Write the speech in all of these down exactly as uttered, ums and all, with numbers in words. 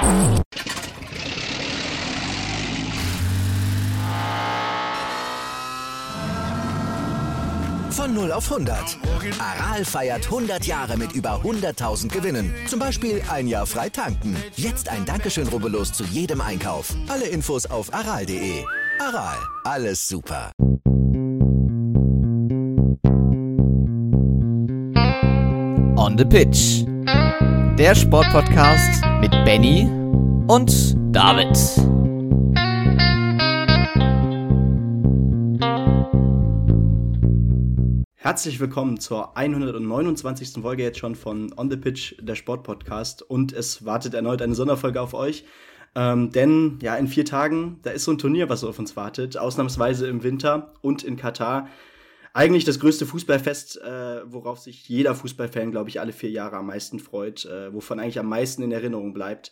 Von null auf hundert. Aral feiert hundert Jahre mit über hunderttausend Gewinnen. Zum Beispiel ein Jahr frei tanken. Jetzt ein Dankeschön, rubbellos zu jedem Einkauf. Alle Infos auf aral punkt de. Aral, alles super. On the Pitch. Der Sportpodcast mit Benny und David. Herzlich willkommen zur hundertneunundzwanzigsten Folge jetzt schon von On the Pitch, der Sportpodcast. Und es wartet erneut eine Sonderfolge auf euch. Ähm, denn ja, in vier Tagen, da ist so ein Turnier, was auf uns wartet. Ausnahmsweise im Winter und in Katar. Eigentlich das größte Fußballfest, äh, worauf sich jeder Fußballfan, glaube ich, alle vier Jahre am meisten freut. Äh, wovon eigentlich am meisten in Erinnerung bleibt.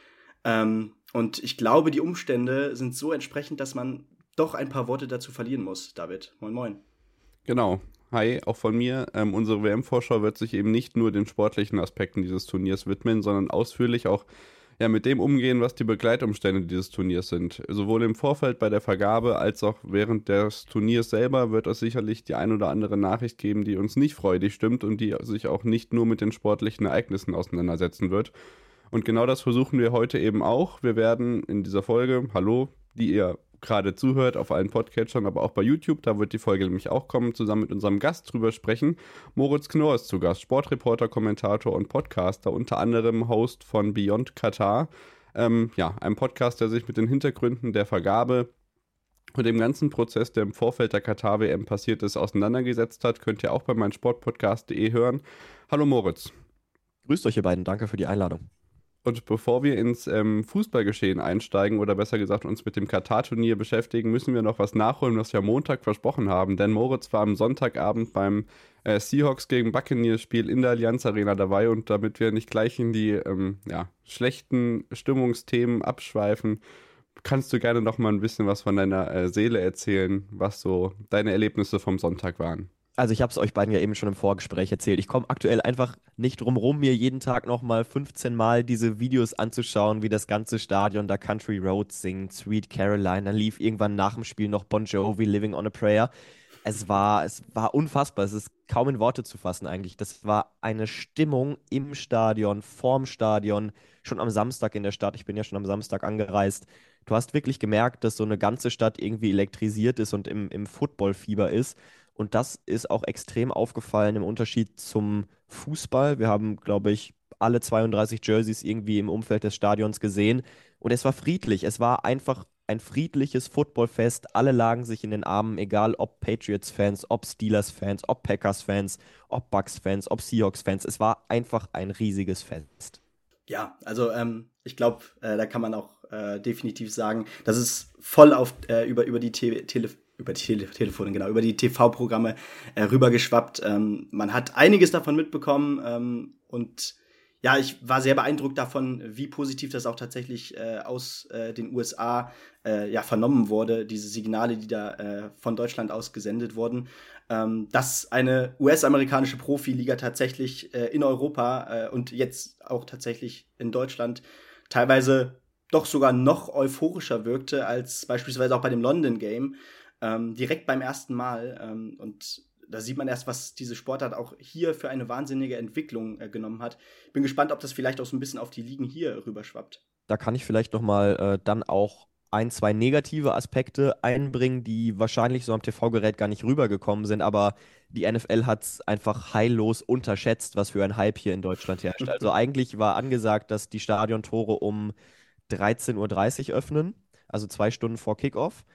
Ähm, und ich glaube, die Umstände sind so entsprechend, dass man doch ein paar Worte dazu verlieren muss. David, moin moin. Genau. Hi, auch von mir. Ähm, unsere W M-Vorschau wird sich eben nicht nur den sportlichen Aspekten dieses Turniers widmen, sondern ausführlich auch ja, mit dem umgehen, was die Begleitumstände dieses Turniers sind. Sowohl im Vorfeld bei der Vergabe als auch während des Turniers selber wird es sicherlich die ein oder andere Nachricht geben, die uns nicht freudig stimmt und die sich auch nicht nur mit den sportlichen Ereignissen auseinandersetzen wird. Und genau das versuchen wir heute eben auch. Wir werden in dieser Folge, hallo, die ihr gerade zuhört, auf allen Podcatchern, aber auch bei YouTube, da wird die Folge nämlich auch kommen, zusammen mit unserem Gast drüber sprechen. Moritz Knorr ist zu Gast, Sportreporter, Kommentator und Podcaster, unter anderem Host von Beyond Katar. Ähm, ja, einem Podcast, der sich mit den Hintergründen der Vergabe und dem ganzen Prozess, der im Vorfeld der Katar-W M passiert ist, auseinandergesetzt hat. Könnt ihr auch bei meinsportpodcast punkt de hören. Hallo Moritz. Grüßt euch ihr beiden, danke für die Einladung. Und bevor wir ins ähm, Fußballgeschehen einsteigen oder besser gesagt uns mit dem Katar-Turnier beschäftigen, müssen wir noch was nachholen, was wir am Montag versprochen haben. Denn Moritz war am Sonntagabend beim äh, Seahawks gegen Buccaneers-Spiel in der Allianz Arena dabei. Und damit wir nicht gleich in die ähm, ja, schlechten Stimmungsthemen abschweifen, kannst du gerne noch mal ein bisschen was von deiner äh, Seele erzählen, was so deine Erlebnisse vom Sonntag waren. Also ich habe es euch beiden ja eben schon im Vorgespräch erzählt. Ich komme aktuell einfach nicht drum rum, mir jeden Tag nochmal fünfzehn Mal diese Videos anzuschauen, wie das ganze Stadion da Country Roads singt, Sweet Caroline. Dann lief irgendwann nach dem Spiel noch Bon Jovi, Living on a Prayer. Es war, es war unfassbar. Es ist kaum in Worte zu fassen eigentlich. Das war eine Stimmung im Stadion, vorm Stadion, schon am Samstag in der Stadt. Ich bin ja schon am Samstag angereist. Du hast wirklich gemerkt, dass so eine ganze Stadt irgendwie elektrisiert ist und im, im Footballfieber ist. Und das ist auch extrem aufgefallen im Unterschied zum Fußball. Wir haben, glaube ich, alle zweiunddreißig Jerseys irgendwie im Umfeld des Stadions gesehen. Und es war friedlich. Es war einfach ein friedliches Footballfest. Alle lagen sich in den Armen, egal ob Patriots-Fans, ob Steelers-Fans, ob Packers-Fans, ob Bucks-Fans, ob Seahawks-Fans. Es war einfach ein riesiges Fest. Ja, also ähm, ich glaube, äh, da kann man auch äh, definitiv sagen, dass es voll auf, äh, über, über die Te- Tele über die Tele- Telefone, genau, über die T V-Programme äh, rübergeschwappt. Ähm, man hat einiges davon mitbekommen ähm, und ja, ich war sehr beeindruckt davon, wie positiv das auch tatsächlich äh, aus äh, den U S A äh, ja, vernommen wurde, diese Signale, die da äh, von Deutschland aus gesendet wurden, ähm, dass eine U S-amerikanische Profiliga tatsächlich äh, in Europa äh, und jetzt auch tatsächlich in Deutschland teilweise doch sogar noch euphorischer wirkte als beispielsweise auch bei dem London Game. Ähm, direkt beim ersten Mal. Ähm, und da sieht man erst, was diese Sportart auch hier für eine wahnsinnige Entwicklung äh, genommen hat. Bin gespannt, ob das vielleicht auch so ein bisschen auf die Ligen hier rüberschwappt. Da kann ich vielleicht nochmal äh, dann auch ein, zwei negative Aspekte einbringen, die wahrscheinlich so am T V-Gerät gar nicht rübergekommen sind, aber die N F L hat es einfach heillos unterschätzt, was für ein Hype hier in Deutschland herrscht. Also eigentlich war angesagt, dass die Stadiontore um dreizehn Uhr dreißig öffnen, also zwei Stunden vor Kickoff.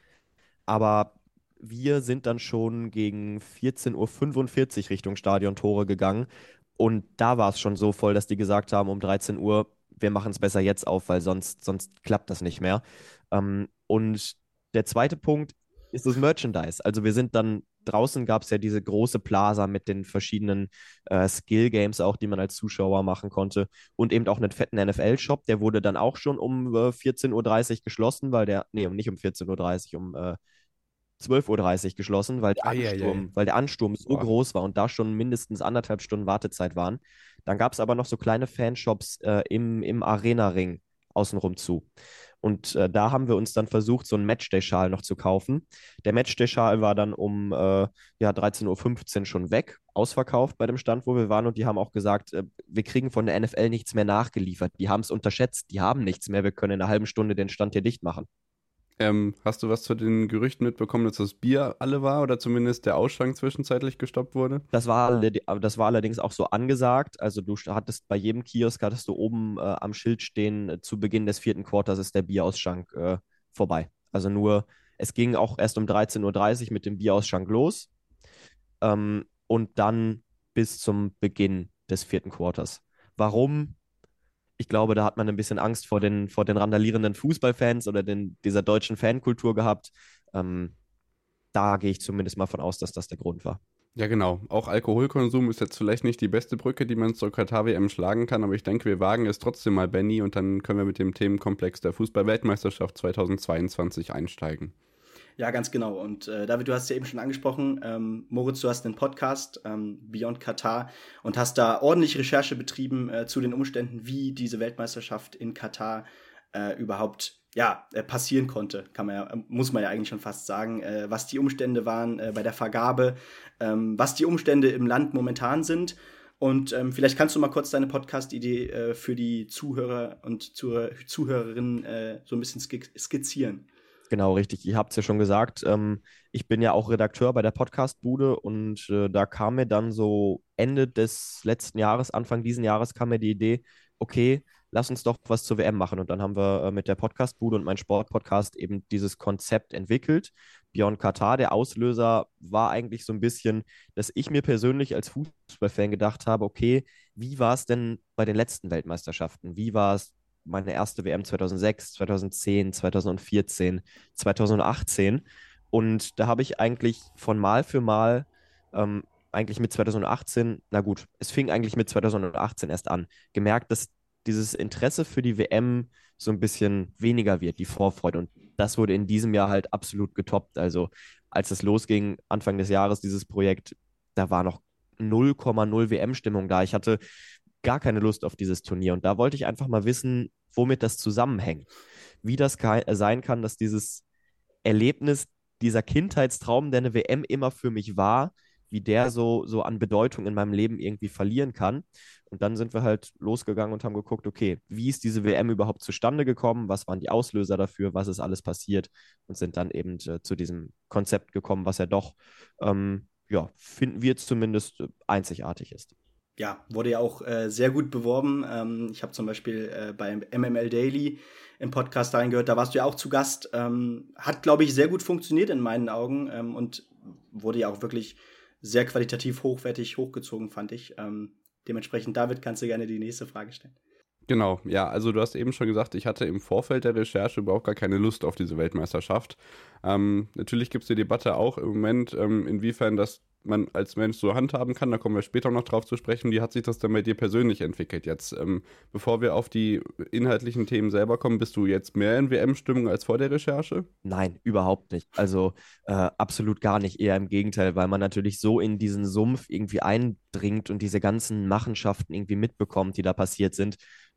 Aber wir sind dann schon gegen vierzehn Uhr fünfundvierzig Richtung Stadiontore gegangen. Und da war es schon so voll, dass die gesagt haben, um dreizehn Uhr, wir machen es besser jetzt auf, weil sonst, sonst klappt das nicht mehr. Ähm, und der zweite Punkt ist das Merchandise. Also wir sind dann, draußen gab es ja diese große Plaza mit den verschiedenen äh, Skill-Games auch, die man als Zuschauer machen konnte. Und eben auch einen fetten N F L-Shop, der wurde dann auch schon um äh, vierzehn Uhr dreißig geschlossen, weil der, nee, nicht um vierzehn Uhr dreißig, um äh, zwölf Uhr dreißig geschlossen, weil der Ei, ei, Ansturm, ei. weil der Ansturm so Boah. groß war und da schon mindestens anderthalb Stunden Wartezeit waren. Dann gab es aber noch so kleine Fanshops äh, im, im Arena-Ring außenrum zu. Und äh, da haben wir uns dann versucht, so einen Matchday-Schal noch zu kaufen. Der Matchday-Schal war dann um äh, ja, dreizehn Uhr fünfzehn schon weg, ausverkauft bei dem Stand, wo wir waren. Und die haben auch gesagt, äh, wir kriegen von der N F L nichts mehr nachgeliefert. Die haben es unterschätzt, die haben nichts mehr. Wir können in einer halben Stunde den Stand hier dicht machen. Ähm, hast du was zu den Gerüchten mitbekommen, dass das Bier alle war oder zumindest der Ausschank zwischenzeitlich gestoppt wurde? Das war, das war allerdings auch so angesagt. Also du hattest bei jedem Kiosk, hattest du oben äh, am Schild stehen, äh, zu Beginn des vierten Quarters ist der Bierausschank äh, vorbei. Also nur, es ging auch erst um dreizehn Uhr dreißig mit dem Bierausschank los ähm, und dann bis zum Beginn des vierten Quarters. Warum? Ich glaube, da hat man ein bisschen Angst vor den, vor den randalierenden Fußballfans oder den, dieser deutschen Fankultur gehabt. Ähm, da gehe ich zumindest mal von aus, dass das der Grund war. Ja, genau. Auch Alkoholkonsum ist jetzt vielleicht nicht die beste Brücke, die man zur Katar-W M schlagen kann, aber ich denke, wir wagen es trotzdem mal, Benny, und dann können wir mit dem Themenkomplex der Fußball-Weltmeisterschaft zweitausendzweiundzwanzig einsteigen. Ja, ganz genau. Und äh, David, du hast ja eben schon angesprochen, ähm, Moritz, du hast einen Podcast, ähm, Beyond Katar, und hast da ordentlich Recherche betrieben äh, zu den Umständen, wie diese Weltmeisterschaft in Katar äh, überhaupt ja, äh, passieren konnte, kann man ja, muss man ja eigentlich schon fast sagen, äh, was die Umstände waren äh, bei der Vergabe, ähm, was die Umstände im Land momentan sind. Und ähm, vielleicht kannst du mal kurz deine Podcast-Idee äh, für die Zuhörer und Zuh- Zuhörerinnen äh, so ein bisschen sk- skizzieren. Genau, richtig. Ihr habt es ja schon gesagt. Ähm, ich bin ja auch Redakteur bei der Podcast-Bude und äh, da kam mir dann so Ende des letzten Jahres, Anfang diesen Jahres kam mir die Idee, okay, lass uns doch was zur W M machen. Und dann haben wir äh, mit der Podcast-Bude und mein Sport-Podcast eben dieses Konzept entwickelt. Beyond Katar, der Auslöser war eigentlich so ein bisschen, dass ich mir persönlich als Fußballfan gedacht habe, okay, wie war es denn bei den letzten Weltmeisterschaften? Wie war es meine erste W M zweitausendsechs, zweitausendzehn, zweitausendvierzehn, zweitausendachtzehn? Und da habe ich eigentlich von Mal für Mal ähm, eigentlich mit zweitausendachtzehn, na gut, es fing eigentlich mit zweitausendachtzehn erst an, gemerkt, dass dieses Interesse für die W M so ein bisschen weniger wird, die Vorfreude. Und das wurde in diesem Jahr halt absolut getoppt. Also als es losging, Anfang des Jahres, dieses Projekt, da war noch null Komma null W M-Stimmung da. Ich hatte gar keine Lust auf dieses Turnier. Und da wollte ich einfach mal wissen, womit das zusammenhängt. Wie das ka- sein kann, dass dieses Erlebnis, dieser Kindheitstraum, der eine W M immer für mich war, wie der so, so an Bedeutung in meinem Leben irgendwie verlieren kann. Und dann sind wir halt losgegangen und haben geguckt, okay, wie ist diese W M überhaupt zustande gekommen? Was waren die Auslöser dafür? Was ist alles passiert? Und sind dann eben äh, zu diesem Konzept gekommen, was ja doch, ähm, ja, finden wir zumindest äh, einzigartig ist. Ja, wurde ja auch äh, sehr gut beworben. Ähm, ich habe zum Beispiel äh, beim M M L Daily im Podcast reingehört, da warst du ja auch zu Gast. Ähm, hat, glaube ich, sehr gut funktioniert in meinen Augen ähm, und wurde ja auch wirklich sehr qualitativ hochwertig hochgezogen, fand ich. Ähm, dementsprechend, David, kannst du gerne die nächste Frage stellen. Genau, ja, also du hast eben schon gesagt, ich hatte im Vorfeld der Recherche überhaupt gar keine Lust auf diese Weltmeisterschaft. Ähm, natürlich gibt es die Debatte auch im Moment, ähm, inwiefern das man als Mensch so handhaben kann, da kommen wir später noch drauf zu sprechen. Wie hat sich das denn bei dir persönlich entwickelt jetzt? Ähm, bevor wir auf die inhaltlichen Themen selber kommen, bist du jetzt mehr in W M-Stimmung als vor der Recherche? Nein, überhaupt nicht. Also äh, absolut gar nicht. Eher im Gegenteil, weil man natürlich so in diesen Sumpf irgendwie eindringt und diese ganzen Machenschaften irgendwie mitbekommt, die da passiert sind.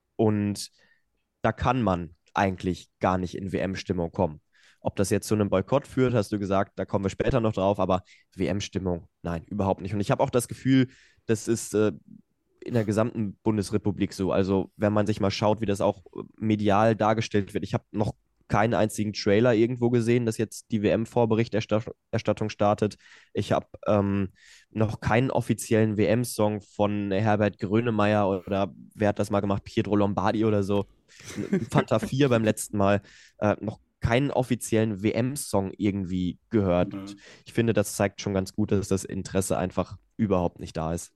Und da kann man eigentlich gar nicht in W M-Stimmung kommen. Ob das jetzt zu einem Boykott führt, hast du gesagt, da kommen wir später noch drauf, aber W M-Stimmung, nein, überhaupt nicht. Und ich habe auch das Gefühl, das ist äh, in der gesamten Bundesrepublik so. Also wenn man sich mal schaut, wie das auch medial dargestellt wird. Ich habe noch keinen einzigen Trailer irgendwo gesehen, dass jetzt die W M-Vorberichterstattung startet. Ich habe ähm, noch keinen offiziellen W M-Song von Herbert Grönemeyer oder wer hat das mal gemacht, Pietro Lombardi oder so. Fanta vier beim letzten Mal. Äh, noch keinen offiziellen W M-Song irgendwie gehört. Mhm. Ich finde, das zeigt schon ganz gut, dass das Interesse einfach überhaupt nicht da ist.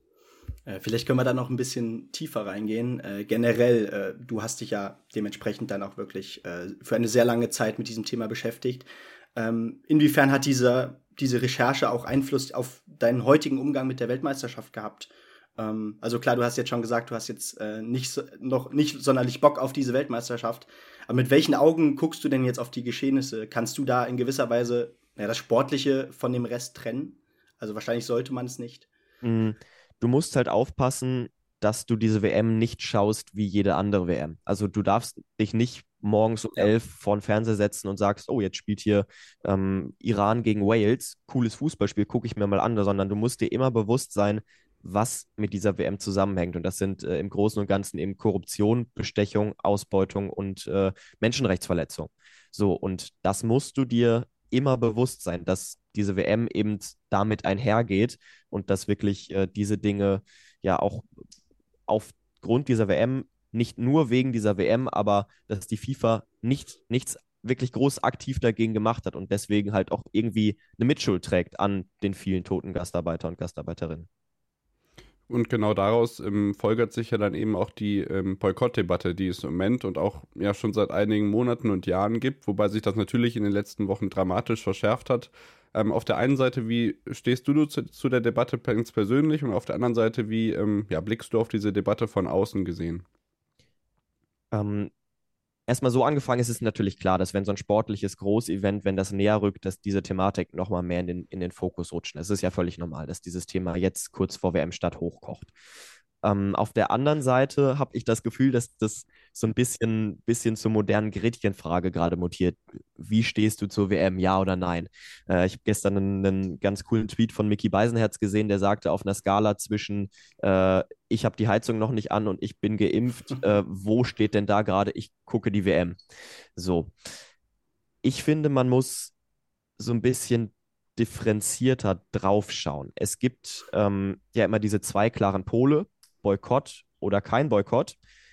Äh, vielleicht können wir da noch ein bisschen tiefer reingehen. Äh, generell, äh, du hast dich ja dementsprechend dann auch wirklich äh, für eine sehr lange Zeit mit diesem Thema beschäftigt. Ähm, inwiefern hat diese, diese Recherche auch Einfluss auf deinen heutigen Umgang mit der Weltmeisterschaft gehabt? Ähm, also klar, du hast jetzt schon gesagt, du hast jetzt äh, nicht so, noch nicht sonderlich Bock auf diese Weltmeisterschaft. Aber mit welchen Augen guckst du denn jetzt auf die Geschehnisse? Kannst du da in gewisser Weise ja, das Sportliche von dem Rest trennen? Also wahrscheinlich sollte man es nicht. Du musst halt aufpassen, dass du diese W M nicht schaust wie jede andere W M. Also du darfst dich nicht morgens um Ja. elf vor den Fernseher setzen und sagst, oh, jetzt spielt hier ähm, Iran gegen Wales, cooles Fußballspiel, gucke ich mir mal an, sondern du musst dir immer bewusst sein, was mit dieser W M zusammenhängt. Und das sind äh, im Großen und Ganzen eben Korruption, Bestechung, Ausbeutung und äh, Menschenrechtsverletzung. So, und das musst du dir immer bewusst sein, dass diese W M eben damit einhergeht und dass wirklich äh, diese Dinge ja auch aufgrund dieser W M, nicht nur wegen dieser W M, aber dass die FIFA nicht, nichts wirklich groß aktiv dagegen gemacht hat und deswegen halt auch irgendwie eine Mitschuld trägt an den vielen toten Gastarbeiter und Gastarbeiterinnen. Und genau daraus ähm, folgert sich ja dann eben auch die ähm, Boykottdebatte, die es im Moment und auch ja schon seit einigen Monaten und Jahren gibt, wobei sich das natürlich in den letzten Wochen dramatisch verschärft hat. Ähm, auf der einen Seite, wie stehst du zu, zu der Debatte ganz persönlich und auf der anderen Seite, wie ähm, ja, blickst du auf diese Debatte von außen gesehen? Ähm, Erstmal so angefangen ist es natürlich klar, dass wenn so ein sportliches Großevent, wenn das näher rückt, dass diese Thematik nochmal mehr in den, in den Fokus rutscht. Es ist ja völlig normal, dass dieses Thema jetzt kurz vor W M-Start hochkocht. Ähm, auf der anderen Seite habe ich das Gefühl, dass das so ein bisschen, bisschen zur modernen Gretchenfrage gerade mutiert. Wie stehst du zur W M, ja oder nein? Äh, ich habe gestern einen, einen ganz coolen Tweet von Micky Beisenherz gesehen, der sagte, auf einer Skala zwischen äh, ich habe die Heizung noch nicht an und ich bin geimpft, äh, wo steht denn da gerade, ich gucke die W M? So. Ich finde, man muss so ein bisschen differenzierter draufschauen. Es gibt ähm, ja immer diese zwei klaren Pole, Boykott oder kein Boykott.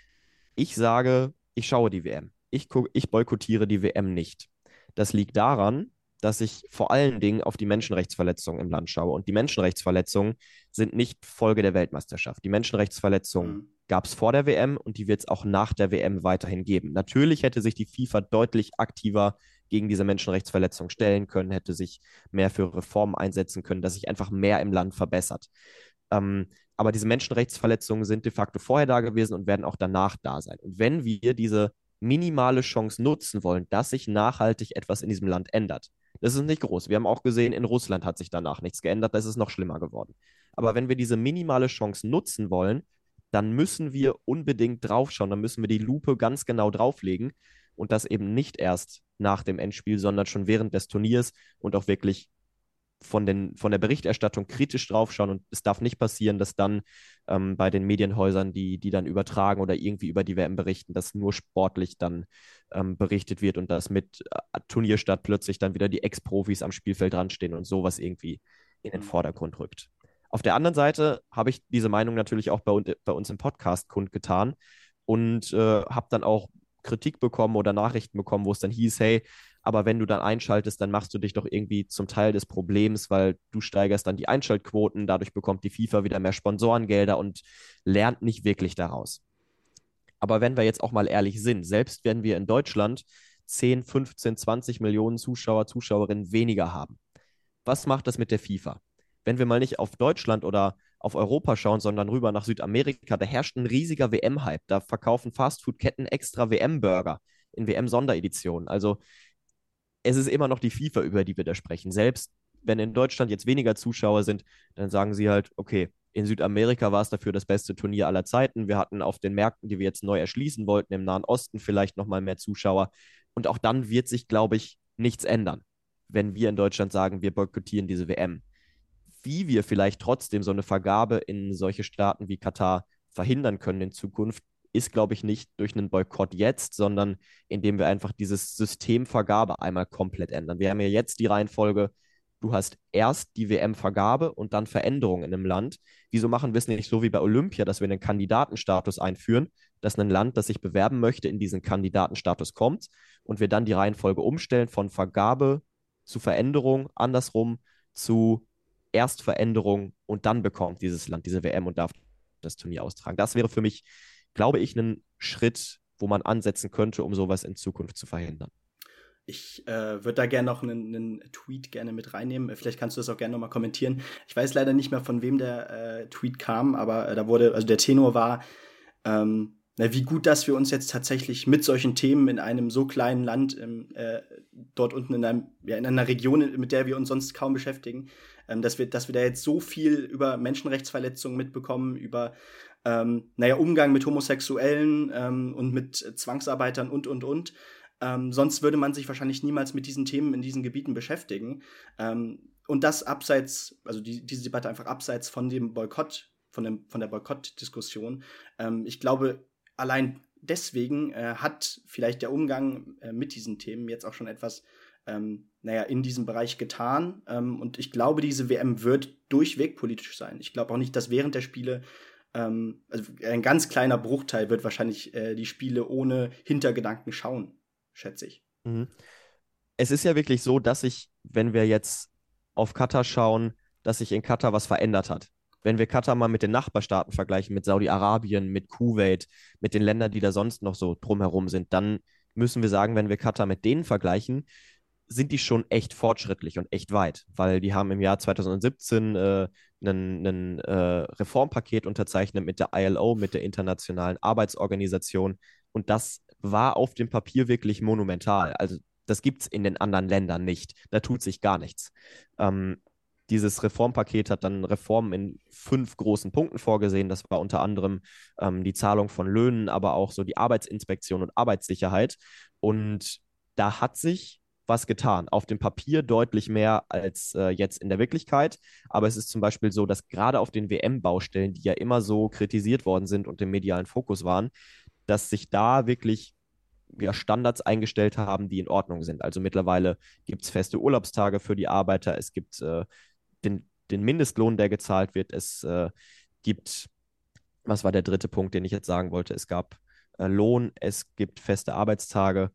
Ich sage, ich schaue die W M. Ich, guck, ich boykottiere die W M nicht. Das liegt daran, dass ich vor allen Dingen auf die Menschenrechtsverletzungen im Land schaue. Und die Menschenrechtsverletzungen sind nicht Folge der Weltmeisterschaft. Die Menschenrechtsverletzungen Mhm. gab es vor der W M und die wird es auch nach der W M weiterhin geben. Natürlich hätte sich die FIFA deutlich aktiver gegen diese Menschenrechtsverletzungen stellen können, hätte sich mehr für Reformen einsetzen können, dass sich einfach mehr im Land verbessert. Ähm, aber diese Menschenrechtsverletzungen sind de facto vorher da gewesen und werden auch danach da sein. Und wenn wir diese minimale Chance nutzen wollen, dass sich nachhaltig etwas in diesem Land ändert, das ist nicht groß. Wir haben auch gesehen, in Russland hat sich danach nichts geändert, das ist noch schlimmer geworden. Aber wenn wir diese minimale Chance nutzen wollen, dann müssen wir unbedingt draufschauen, dann müssen wir die Lupe ganz genau drauflegen und das eben nicht erst nach dem Endspiel, sondern schon während des Turniers und auch wirklich von, den, von der Berichterstattung kritisch draufschauen. Und es darf nicht passieren, dass dann ähm, bei den Medienhäusern, die, die dann übertragen oder irgendwie über die W M berichten, dass nur sportlich dann ähm, berichtet wird und dass mit äh, Turnierstart plötzlich dann wieder die Ex-Profis am Spielfeld dran stehen und sowas irgendwie in den Vordergrund rückt. Auf der anderen Seite habe ich diese Meinung natürlich auch bei, bei uns im Podcast kundgetan und äh, habe dann auch Kritik bekommen oder Nachrichten bekommen, wo es dann hieß, hey, aber wenn du dann einschaltest, dann machst du dich doch irgendwie zum Teil des Problems, weil du steigerst dann die Einschaltquoten, dadurch bekommt die FIFA wieder mehr Sponsorengelder und lernt nicht wirklich daraus. Aber wenn wir jetzt auch mal ehrlich sind, selbst wenn wir in Deutschland zehn, fünfzehn, zwanzig Millionen Zuschauer, Zuschauerinnen weniger haben, was macht das mit der FIFA? Wenn wir mal nicht auf Deutschland oder auf Europa schauen, sondern rüber nach Südamerika, da herrscht ein riesiger W M-Hype. Da verkaufen Fastfood-Ketten extra W M-Burger in W M-Sondereditionen. Also es ist immer noch die FIFA, über die wir da sprechen. Selbst wenn in Deutschland jetzt weniger Zuschauer sind, dann sagen sie halt, okay, in Südamerika war es dafür das beste Turnier aller Zeiten. Wir hatten auf den Märkten, die wir jetzt neu erschließen wollten, im Nahen Osten vielleicht nochmal mehr Zuschauer. Und auch dann wird sich, glaube ich, nichts ändern, wenn wir in Deutschland sagen, wir boykottieren diese W M. Wie wir vielleicht trotzdem so eine Vergabe in solche Staaten wie Katar verhindern können in Zukunft, ist, glaube ich, nicht durch einen Boykott jetzt, sondern indem wir einfach dieses System Vergabe einmal komplett ändern. Wir haben ja jetzt die Reihenfolge, du hast erst die W M-Vergabe und dann Veränderungen in einem Land. Wieso machen wir es nicht so wie bei Olympia, dass wir einen Kandidatenstatus einführen, dass ein Land, das sich bewerben möchte, in diesen Kandidatenstatus kommt und wir dann die Reihenfolge umstellen von Vergabe zu Veränderung, andersrum zu Erstveränderung und dann bekommt dieses Land diese W M und darf das Turnier austragen. Das wäre für mich, glaube ich, ein Schritt, wo man ansetzen könnte, um sowas in Zukunft zu verhindern. Ich äh, würde da gerne noch einen, einen Tweet gerne mit reinnehmen. Vielleicht kannst du das auch gerne nochmal kommentieren. Ich weiß leider nicht mehr, von wem der äh, Tweet kam, aber äh, da wurde, also der Tenor war, ähm, na, wie gut, dass wir uns jetzt tatsächlich mit solchen Themen in einem so kleinen Land, ähm, äh, dort unten in, einem, ja, in einer Region, mit der wir uns sonst kaum beschäftigen, ähm, dass wir, dass wir da jetzt so viel über Menschenrechtsverletzungen mitbekommen, über ähm, naja, Umgang mit Homosexuellen ähm, und mit Zwangsarbeitern und, und, und. Ähm, sonst würde man sich wahrscheinlich niemals mit diesen Themen in diesen Gebieten beschäftigen. Ähm, und das abseits, also die, diese Debatte einfach abseits von dem Boykott, von, dem, von der Boykott-Diskussion. Ähm, ich glaube, allein deswegen äh, hat vielleicht der Umgang äh, mit diesen Themen jetzt auch schon etwas ähm, naja, in diesem Bereich getan. Ähm, und ich glaube, diese W M wird durchweg politisch sein. Ich glaube auch nicht, dass während der Spiele, ähm, also ein ganz kleiner Bruchteil wird wahrscheinlich äh, die Spiele ohne Hintergedanken schauen, schätze ich. Mhm. Es ist ja wirklich so, dass sich, wenn wir jetzt auf Katar schauen, dass sich in Katar was verändert hat. Wenn wir Katar mal mit den Nachbarstaaten vergleichen, mit Saudi-Arabien, mit Kuwait, mit den Ländern, die da sonst noch so drumherum sind, dann müssen wir sagen, wenn wir Katar mit denen vergleichen, sind die schon echt fortschrittlich und echt weit, weil die haben im Jahr zwanzig siebzehn äh, ein äh, Reformpaket unterzeichnet mit der I L O, mit der Internationalen Arbeitsorganisation, und das war auf dem Papier wirklich monumental. Also das gibt es in den anderen Ländern nicht. Da tut sich gar nichts. Ähm, dieses Reformpaket hat dann Reformen in fünf großen Punkten vorgesehen. Das war unter anderem ähm, die Zahlung von Löhnen, aber auch so die Arbeitsinspektion und Arbeitssicherheit. Und da hat sich was getan. Auf dem Papier deutlich mehr als äh, jetzt in der Wirklichkeit. Aber es ist zum Beispiel so, dass gerade auf den W M-Baustellen, die ja immer so kritisiert worden sind und im medialen Fokus waren, dass sich da wirklich ja, Standards eingestellt haben, die in Ordnung sind. Also mittlerweile gibt es feste Urlaubstage für die Arbeiter, es gibt äh, den, den Mindestlohn, der gezahlt wird, es äh, gibt, was war der dritte Punkt, den ich jetzt sagen wollte, es gab äh, Lohn, es gibt feste Arbeitstage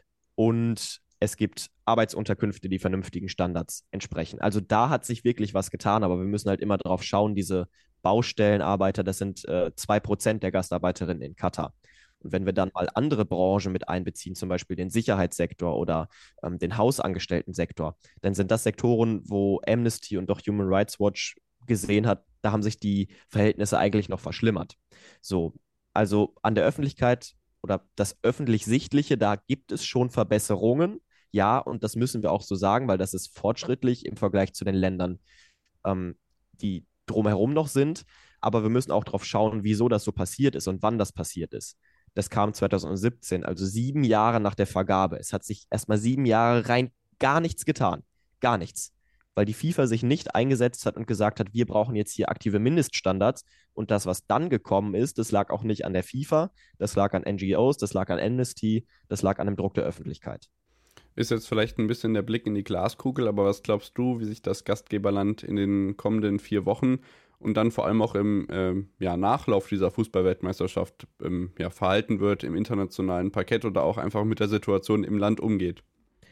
und es gibt Arbeitsunterkünfte, die vernünftigen Standards entsprechen. Also da hat sich wirklich was getan, aber wir müssen halt immer drauf schauen, diese Baustellenarbeiter, das sind äh, zwei Prozent der Gastarbeiterinnen in Katar. Und wenn wir dann mal andere Branchen mit einbeziehen, zum Beispiel den Sicherheitssektor oder ähm, den Hausangestellten-Sektor, dann sind das Sektoren, wo Amnesty und auch Human Rights Watch gesehen hat, da haben sich die Verhältnisse eigentlich noch verschlimmert. So, also an der Öffentlichkeit oder das Öffentlich-Sichtliche, da gibt es schon Verbesserungen. Ja, und das müssen wir auch so sagen, weil das ist fortschrittlich im Vergleich zu den Ländern, ähm, die drumherum noch sind. Aber wir müssen auch darauf schauen, wieso das so passiert ist und wann das passiert ist. Das kam zwanzig siebzehn, also sieben Jahre nach der Vergabe. Es hat sich erstmal sieben Jahre rein gar nichts getan. Gar nichts. Weil die FIFA sich nicht eingesetzt hat und gesagt hat, wir brauchen jetzt hier aktive Mindeststandards. Und das, was dann gekommen ist, das lag auch nicht an der FIFA, das lag an N G Os, das lag an Amnesty, das lag an dem Druck der Öffentlichkeit. Ist jetzt vielleicht ein bisschen der Blick in die Glaskugel, aber was glaubst du, wie sich das Gastgeberland in den kommenden vier Wochen und dann vor allem auch im ähm, ja, Nachlauf dieser Fußball-Weltmeisterschaft ähm, ja, verhalten wird im internationalen Parkett oder auch einfach mit der Situation im Land umgeht?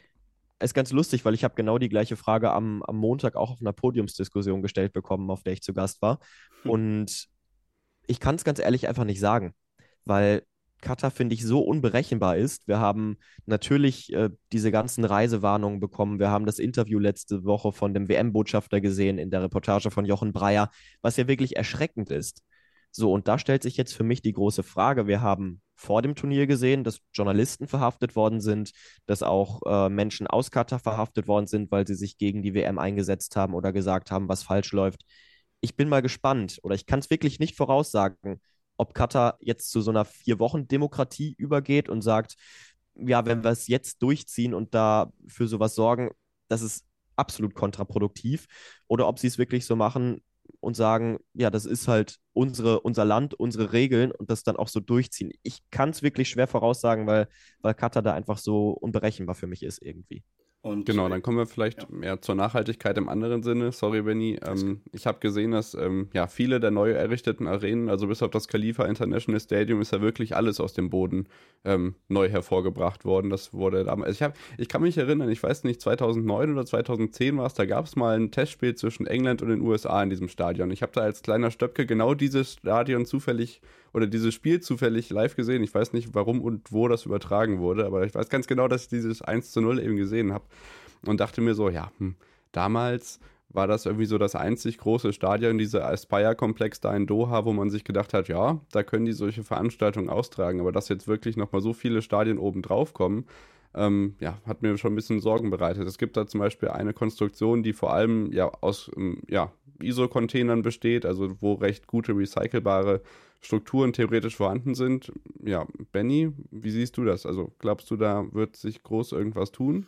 Ist ganz lustig, weil ich habe genau die gleiche Frage am, am Montag auch auf einer Podiumsdiskussion gestellt bekommen, auf der ich zu Gast war. Hm. Und ich kann es ganz ehrlich einfach nicht sagen, weil Katar, finde ich, so unberechenbar ist. Wir haben natürlich äh, diese ganzen Reisewarnungen bekommen. Wir haben das Interview letzte Woche von dem W M-Botschafter gesehen in der Reportage von Jochen Breyer, was ja wirklich erschreckend ist. So, und da stellt sich jetzt für mich die große Frage. Wir haben vor dem Turnier gesehen, dass Journalisten verhaftet worden sind, dass auch äh, Menschen aus Katar verhaftet worden sind, weil sie sich gegen die W M eingesetzt haben oder gesagt haben, was falsch läuft. Ich bin mal gespannt, oder ich kann es wirklich nicht voraussagen, ob Katar jetzt zu so einer Vier-Wochen-Demokratie übergeht und sagt, ja, wenn wir es jetzt durchziehen und da für sowas sorgen, das ist absolut kontraproduktiv. Oder ob sie es wirklich so machen und sagen, ja, das ist halt unsere, unser Land, unsere Regeln und das dann auch so durchziehen. Ich kann es wirklich schwer voraussagen, weil, weil Katar da einfach so unberechenbar für mich ist irgendwie. Und, genau, dann kommen wir vielleicht ja. mehr zur Nachhaltigkeit im anderen Sinne. Sorry, Benny. Ähm, ich habe gesehen, dass ähm, ja viele der neu errichteten Arenen, also bis auf das Khalifa International Stadium, ist ja wirklich alles aus dem Boden ähm, neu hervorgebracht worden. Das wurde damals. Ich, hab, ich kann mich erinnern, ich weiß nicht, zweitausendneun oder zweitausendzehn war es, da gab es mal ein Testspiel zwischen England und den U S A in diesem Stadion. Ich habe da als kleiner Stöpke genau dieses Stadion zufällig oder dieses Spiel zufällig live gesehen. Ich weiß nicht, warum und wo das übertragen wurde, aber ich weiß ganz genau, dass ich dieses eins zu null eben gesehen habe und dachte mir so, ja, hm, damals war das irgendwie so das einzig große Stadion, dieser Aspire-Komplex da in Doha, wo man sich gedacht hat, ja, da können die solche Veranstaltungen austragen, aber dass jetzt wirklich nochmal so viele Stadien oben drauf kommen, ähm, ja, hat mir schon ein bisschen Sorgen bereitet. Es gibt da zum Beispiel eine Konstruktion, die vor allem ja aus ähm, ja, I S O-Containern besteht, also wo recht gute recycelbare Strukturen theoretisch vorhanden sind. Ja, Benny, wie siehst du das? Also glaubst du, da wird sich groß irgendwas tun?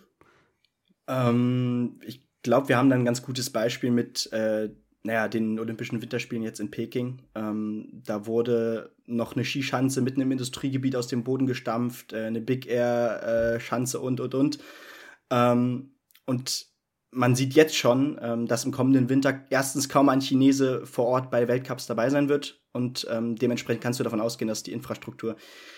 Ähm, ich glaube, wir haben da ein ganz gutes Beispiel mit äh, naja, den Olympischen Winterspielen jetzt in Peking. Ähm, da wurde noch eine Skischanze mitten im Industriegebiet aus dem Boden gestampft, äh, eine Big Air-Schanze äh, und, und, und. Ähm, und man sieht jetzt schon, ähm, dass im kommenden Winter erstens kaum ein Chinese vor Ort bei Weltcups dabei sein wird. Und ähm, dementsprechend kannst du davon ausgehen, dass die Infrastruktur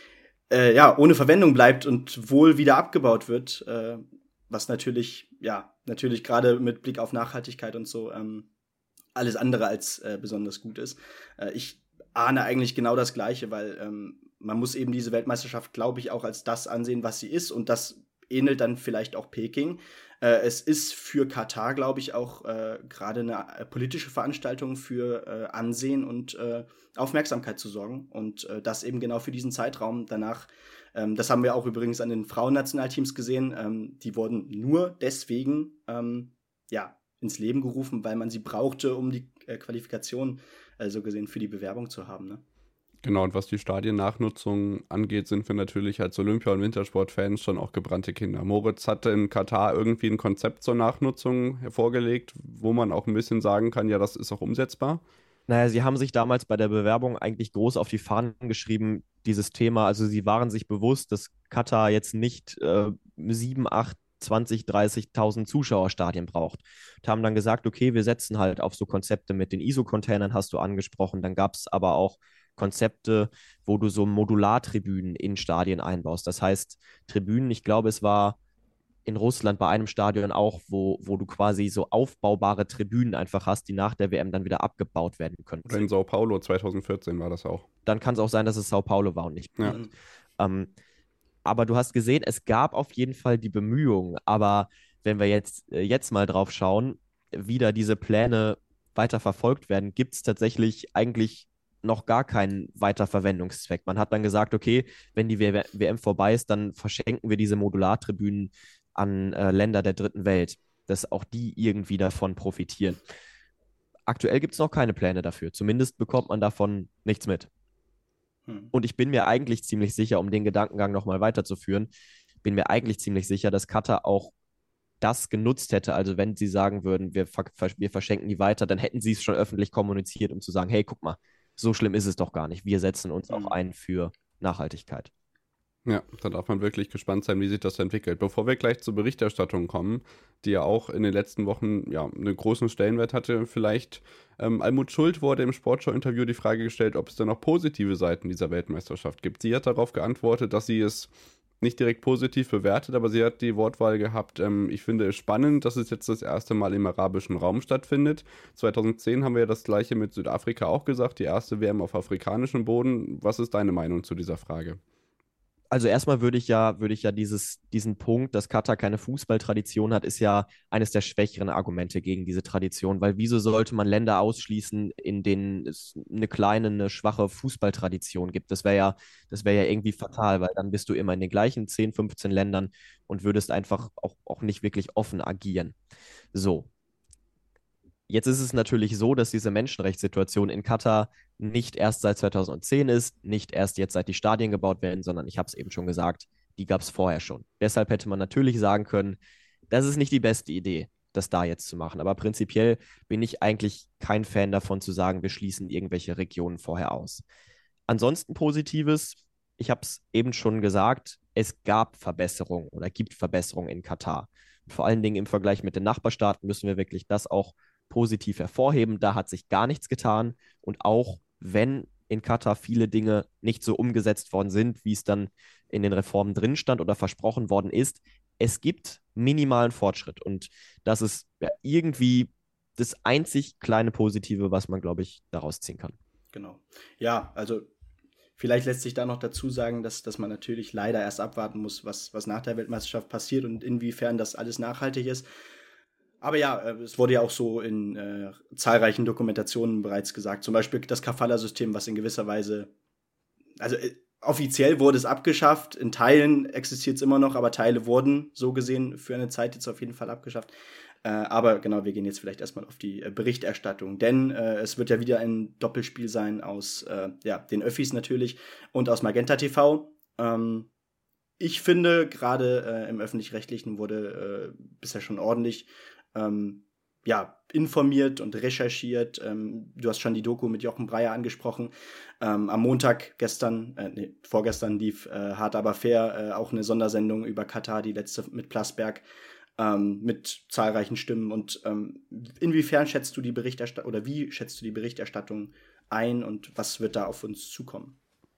äh, ja, ohne Verwendung bleibt und wohl wieder abgebaut wird. Äh, was natürlich, ja, natürlich gerade mit Blick auf Nachhaltigkeit und so ähm, alles andere als äh, besonders gut ist. Äh, ich ahne eigentlich genau das Gleiche, weil ähm, man muss eben diese Weltmeisterschaft, glaube ich, auch als das ansehen, was sie ist. Und das ähnelt dann vielleicht auch Peking. Äh, es ist für Katar, glaube ich, auch äh, gerade eine äh, politische Veranstaltung für äh, Ansehen und äh, Aufmerksamkeit zu sorgen. Und äh, das eben genau für diesen Zeitraum danach. Ähm, das haben wir auch übrigens an den Frauennationalteams gesehen. Ähm, die wurden nur deswegen ähm, ja, ins Leben gerufen, weil man sie brauchte, um die äh, Qualifikation äh, so gesehen für die Bewerbung zu haben. Ne? Genau, und was die Stadiennachnutzung angeht, sind wir natürlich als Olympia- und Wintersport-Fans schon auch gebrannte Kinder. Moritz hatte in Katar irgendwie ein Konzept zur Nachnutzung hervorgelegt, wo man auch ein bisschen sagen kann, ja, das ist auch umsetzbar. Naja, sie haben sich damals bei der Bewerbung eigentlich groß auf die Fahnen geschrieben, dieses Thema. Also sie waren sich bewusst, dass Katar jetzt nicht äh, sieben, acht, zwanzig, dreißigtausend Zuschauerstadien braucht. Und haben dann gesagt, okay, wir setzen halt auf so Konzepte mit den I S O-Containern, hast du angesprochen. Dann gab es aber auch Konzepte, wo du so Modulartribünen in Stadien einbaust. Das heißt, Tribünen, ich glaube, es war in Russland bei einem Stadion auch, wo, wo du quasi so aufbaubare Tribünen einfach hast, die nach der W M dann wieder abgebaut werden können. Oder in Sao Paulo zwanzig vierzehn war das auch. Dann kann es auch sein, dass es Sao Paulo war und nicht ja. Polen. Ähm, aber du hast gesehen, es gab auf jeden Fall die Bemühungen. Aber wenn wir jetzt, äh, jetzt mal drauf schauen, wie da diese Pläne weiter verfolgt werden, gibt es tatsächlich eigentlich noch gar keinen Weiterverwendungszweck. Man hat dann gesagt, okay, wenn die W M vorbei ist, dann verschenken wir diese Modulartribünen an äh, Länder der dritten Welt, dass auch die irgendwie davon profitieren. Aktuell gibt es noch keine Pläne dafür. Zumindest bekommt man davon nichts mit. Hm. Und ich bin mir eigentlich ziemlich sicher, um den Gedankengang nochmal weiterzuführen, bin mir eigentlich ziemlich sicher, dass Katar auch das genutzt hätte. Also wenn sie sagen würden, wir, ver wir verschenken die weiter, dann hätten sie es schon öffentlich kommuniziert, um zu sagen, hey, guck mal, so schlimm ist es doch gar nicht. Wir setzen uns hm. auch ein für Nachhaltigkeit. Ja, da darf man wirklich gespannt sein, wie sich das entwickelt. Bevor wir gleich zur Berichterstattung kommen, die ja auch in den letzten Wochen ja einen großen Stellenwert hatte, vielleicht ähm, Almut Schuld wurde im Sportschau-Interview die Frage gestellt, ob es da noch positive Seiten dieser Weltmeisterschaft gibt. Sie hat darauf geantwortet, dass sie es nicht direkt positiv bewertet, aber sie hat die Wortwahl gehabt, ähm, ich finde es spannend, dass es jetzt das erste Mal im arabischen Raum stattfindet. zweitausendzehn haben wir ja das gleiche mit Südafrika auch gesagt, die erste W M auf afrikanischem Boden. Was ist deine Meinung zu dieser Frage? Also erstmal würde ich ja, würde ich ja dieses, diesen Punkt, dass Katar keine Fußballtradition hat, ist ja eines der schwächeren Argumente gegen diese Tradition, weil wieso sollte man Länder ausschließen, in denen es eine kleine, eine schwache Fußballtradition gibt? Das wäre ja, das wäre ja irgendwie fatal, weil dann bist du immer in den gleichen zehn, fünfzehn Ländern und würdest einfach auch, auch nicht wirklich offen agieren. So. Jetzt ist es natürlich so, dass diese Menschenrechtssituation in Katar nicht erst seit zweitausendzehn ist, nicht erst jetzt seit die Stadien gebaut werden, sondern ich habe es eben schon gesagt, die gab es vorher schon. Deshalb hätte man natürlich sagen können, das ist nicht die beste Idee, das da jetzt zu machen. Aber prinzipiell bin ich eigentlich kein Fan davon zu sagen, wir schließen irgendwelche Regionen vorher aus. Ansonsten Positives, ich habe es eben schon gesagt, es gab Verbesserungen oder gibt Verbesserungen in Katar. Vor allen Dingen im Vergleich mit den Nachbarstaaten müssen wir wirklich das auch positiv hervorheben. Da hat sich gar nichts getan. Und auch wenn in Katar viele Dinge nicht so umgesetzt worden sind, wie es dann in den Reformen drin stand oder versprochen worden ist, es gibt minimalen Fortschritt. Und das ist ja irgendwie das einzig kleine Positive, was man, glaube ich, daraus ziehen kann. Genau. Ja, also vielleicht lässt sich da noch dazu sagen, dass, dass man natürlich leider erst abwarten muss, was, was nach der Weltmeisterschaft passiert und inwiefern das alles nachhaltig ist. Aber ja, es wurde ja auch so in äh, zahlreichen Dokumentationen bereits gesagt. Zum Beispiel das Kafala-System, was in gewisser Weise, also äh, offiziell wurde es abgeschafft, in Teilen existiert es immer noch, aber Teile wurden so gesehen für eine Zeit jetzt auf jeden Fall abgeschafft. Äh, aber genau, wir gehen jetzt vielleicht erstmal auf die äh, Berichterstattung, denn äh, es wird ja wieder ein Doppelspiel sein aus äh, ja, den Öffis natürlich und aus Magenta T V. Ähm, ich finde, gerade äh, im Öffentlich-Rechtlichen wurde äh, bisher schon ordentlich ähm, ja, informiert und recherchiert. Ähm, du hast schon die Doku mit Jochen Breyer angesprochen. Ähm, am Montag gestern, äh, nee, vorgestern lief äh, Hart aber fair, äh, auch eine Sondersendung über Katar, die letzte mit Plasberg, ähm, mit zahlreichen Stimmen. Und ähm, inwiefern schätzt du die Berichterstattung oder wie schätzt du die Berichterstattung ein und was wird da auf uns zukommen?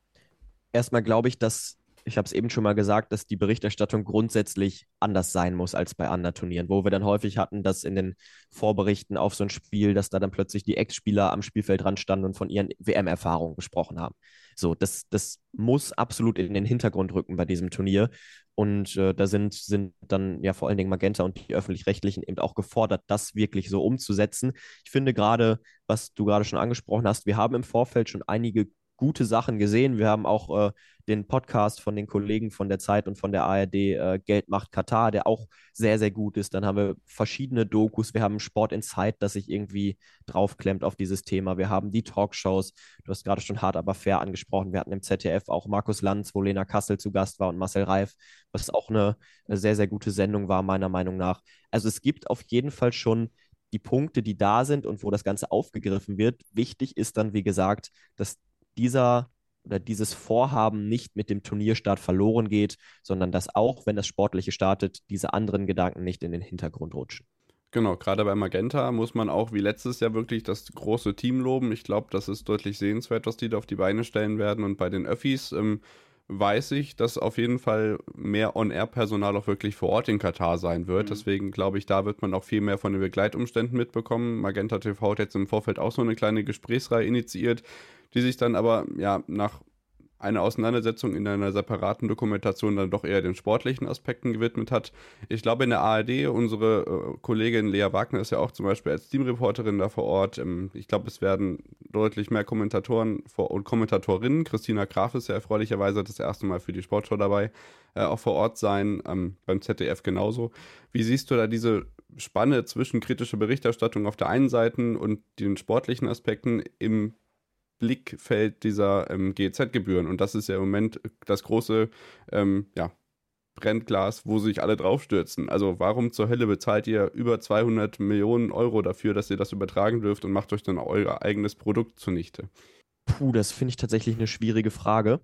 Erstmal glaube ich, dass ich habe es eben schon mal gesagt, dass die Berichterstattung grundsätzlich anders sein muss als bei anderen Turnieren, wo wir dann häufig hatten, dass in den Vorberichten auf so ein Spiel, dass da dann plötzlich die Ex-Spieler am Spielfeld dran standen und von ihren W M-Erfahrungen gesprochen haben. So, das, das muss absolut in den Hintergrund rücken bei diesem Turnier. Und äh, da sind, sind dann ja vor allen Dingen Magenta und die Öffentlich-Rechtlichen eben auch gefordert, das wirklich so umzusetzen. Ich finde gerade, was du gerade schon angesprochen hast, wir haben im Vorfeld schon einige gute Sachen gesehen. Wir haben auch äh, den Podcast von den Kollegen von der Zeit und von der A R D, äh, Geld macht Katar, der auch sehr, sehr gut ist. Dann haben wir verschiedene Dokus. Wir haben Sport Insight, das sich irgendwie draufklemmt auf dieses Thema. Wir haben die Talkshows. Du hast gerade schon Hart aber fair angesprochen. Wir hatten im Z D F auch Markus Lanz, wo Lena Kassel zu Gast war und Marcel Reif, was auch eine, eine sehr, sehr gute Sendung war, meiner Meinung nach. Also es gibt auf jeden Fall schon die Punkte, die da sind und wo das Ganze aufgegriffen wird. Wichtig ist dann, wie gesagt, dass dieser oder dieses Vorhaben nicht mit dem Turnierstart verloren geht, sondern dass auch, wenn das Sportliche startet, diese anderen Gedanken nicht in den Hintergrund rutschen. Genau, gerade bei Magenta muss man auch wie letztes Jahr wirklich das große Team loben. Ich glaube, das ist deutlich sehenswert, was die da auf die Beine stellen werden. Und bei den Öffis ähm, weiß ich, dass auf jeden Fall mehr On-Air-Personal auch wirklich vor Ort in Katar sein wird. Mhm. Deswegen glaube ich, da wird man auch viel mehr von den Begleitumständen mitbekommen. Magenta T V hat jetzt im Vorfeld auch so eine kleine Gesprächsreihe initiiert, die sich dann aber ja nach einer Auseinandersetzung in einer separaten Dokumentation dann doch eher den sportlichen Aspekten gewidmet hat. Ich glaube, in der A R D, unsere äh, Kollegin Lea Wagner ist ja auch zum Beispiel als Teamreporterin da vor Ort. Ähm, ich glaube, es werden deutlich mehr Kommentatoren vor, und Kommentatorinnen. Christina Graf ist ja erfreulicherweise das erste Mal für die Sportschau dabei, äh, auch vor Ort sein, ähm, beim Z D F genauso. Wie siehst du da diese Spanne zwischen kritischer Berichterstattung auf der einen Seite und den sportlichen Aspekten im Blickfeld dieser ähm, G E Z-Gebühren? Und das ist ja im Moment das große ähm, ja, Brennglas, wo sich alle draufstürzen. Also warum zur Hölle bezahlt ihr über zweihundert Millionen Euro dafür, dass ihr das übertragen dürft und macht euch dann euer eigenes Produkt zunichte? Puh, das finde ich tatsächlich eine schwierige Frage.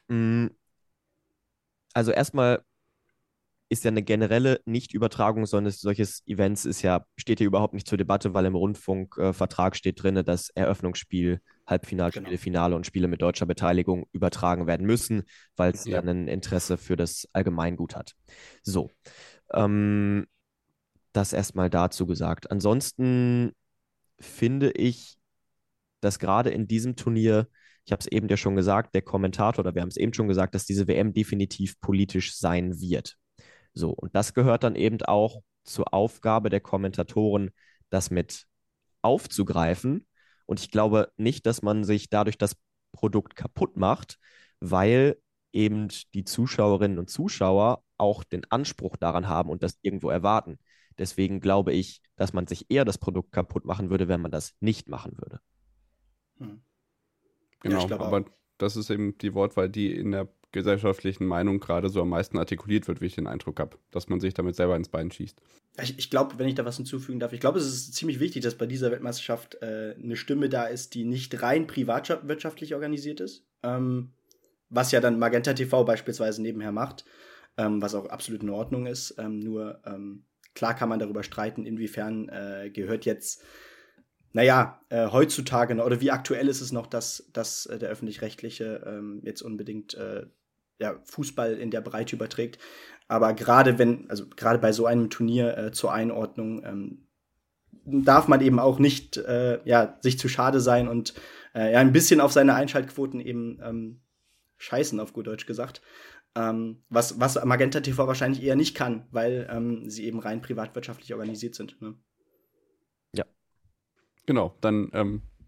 Also erstmal ist ja eine generelle Nichtübertragung solches, solches Events ist ja, steht hier überhaupt nicht zur Debatte, weil im Rundfunkvertrag äh, steht drin, dass Eröffnungsspiel, Halbfinalspiele, genau. Finale und Spiele mit deutscher Beteiligung übertragen werden müssen, weil es ja ein Interesse für das Allgemeingut hat. So, ähm, das erstmal dazu gesagt. Ansonsten finde ich, dass gerade in diesem Turnier, ich habe es eben ja schon gesagt, der Kommentator, oder wir haben es eben schon gesagt, dass diese W M definitiv politisch sein wird. So, und das gehört dann eben auch zur Aufgabe der Kommentatoren, das mit aufzugreifen. Und ich glaube nicht, dass man sich dadurch das Produkt kaputt macht, weil eben die Zuschauerinnen und Zuschauer auch den Anspruch daran haben und das irgendwo erwarten. Deswegen glaube ich, dass man sich eher das Produkt kaputt machen würde, wenn man das nicht machen würde. Hm. Genau, ja, aber das ist eben die Wortwahl, die in der gesellschaftlichen Meinung gerade so am meisten artikuliert wird, wie ich den Eindruck habe, dass man sich damit selber ins Bein schießt. Ich, ich glaube, wenn ich da was hinzufügen darf, ich glaube, es ist ziemlich wichtig, dass bei dieser Weltmeisterschaft äh, eine Stimme da ist, die nicht rein privatwirtschaftlich organisiert ist, ähm, was ja dann Magenta T V beispielsweise nebenher macht, ähm, was auch absolut in Ordnung ist. Ähm, nur ähm, klar kann man darüber streiten, inwiefern äh, gehört jetzt Naja, äh, heutzutage, oder wie aktuell ist es noch, dass, dass äh, der Öffentlich-Rechtliche ähm, jetzt unbedingt äh, ja, Fußball in der Breite überträgt. Aber gerade wenn, also gerade bei so einem Turnier äh, zur Einordnung, ähm, darf man eben auch nicht äh, ja, sich zu schade sein und äh, ja, ein bisschen auf seine Einschaltquoten eben ähm, scheißen, auf gut Deutsch gesagt. Ähm, was, was Magenta T V wahrscheinlich eher nicht kann, weil ähm, sie eben rein privatwirtschaftlich organisiert sind. Ne? Genau, dann ähm,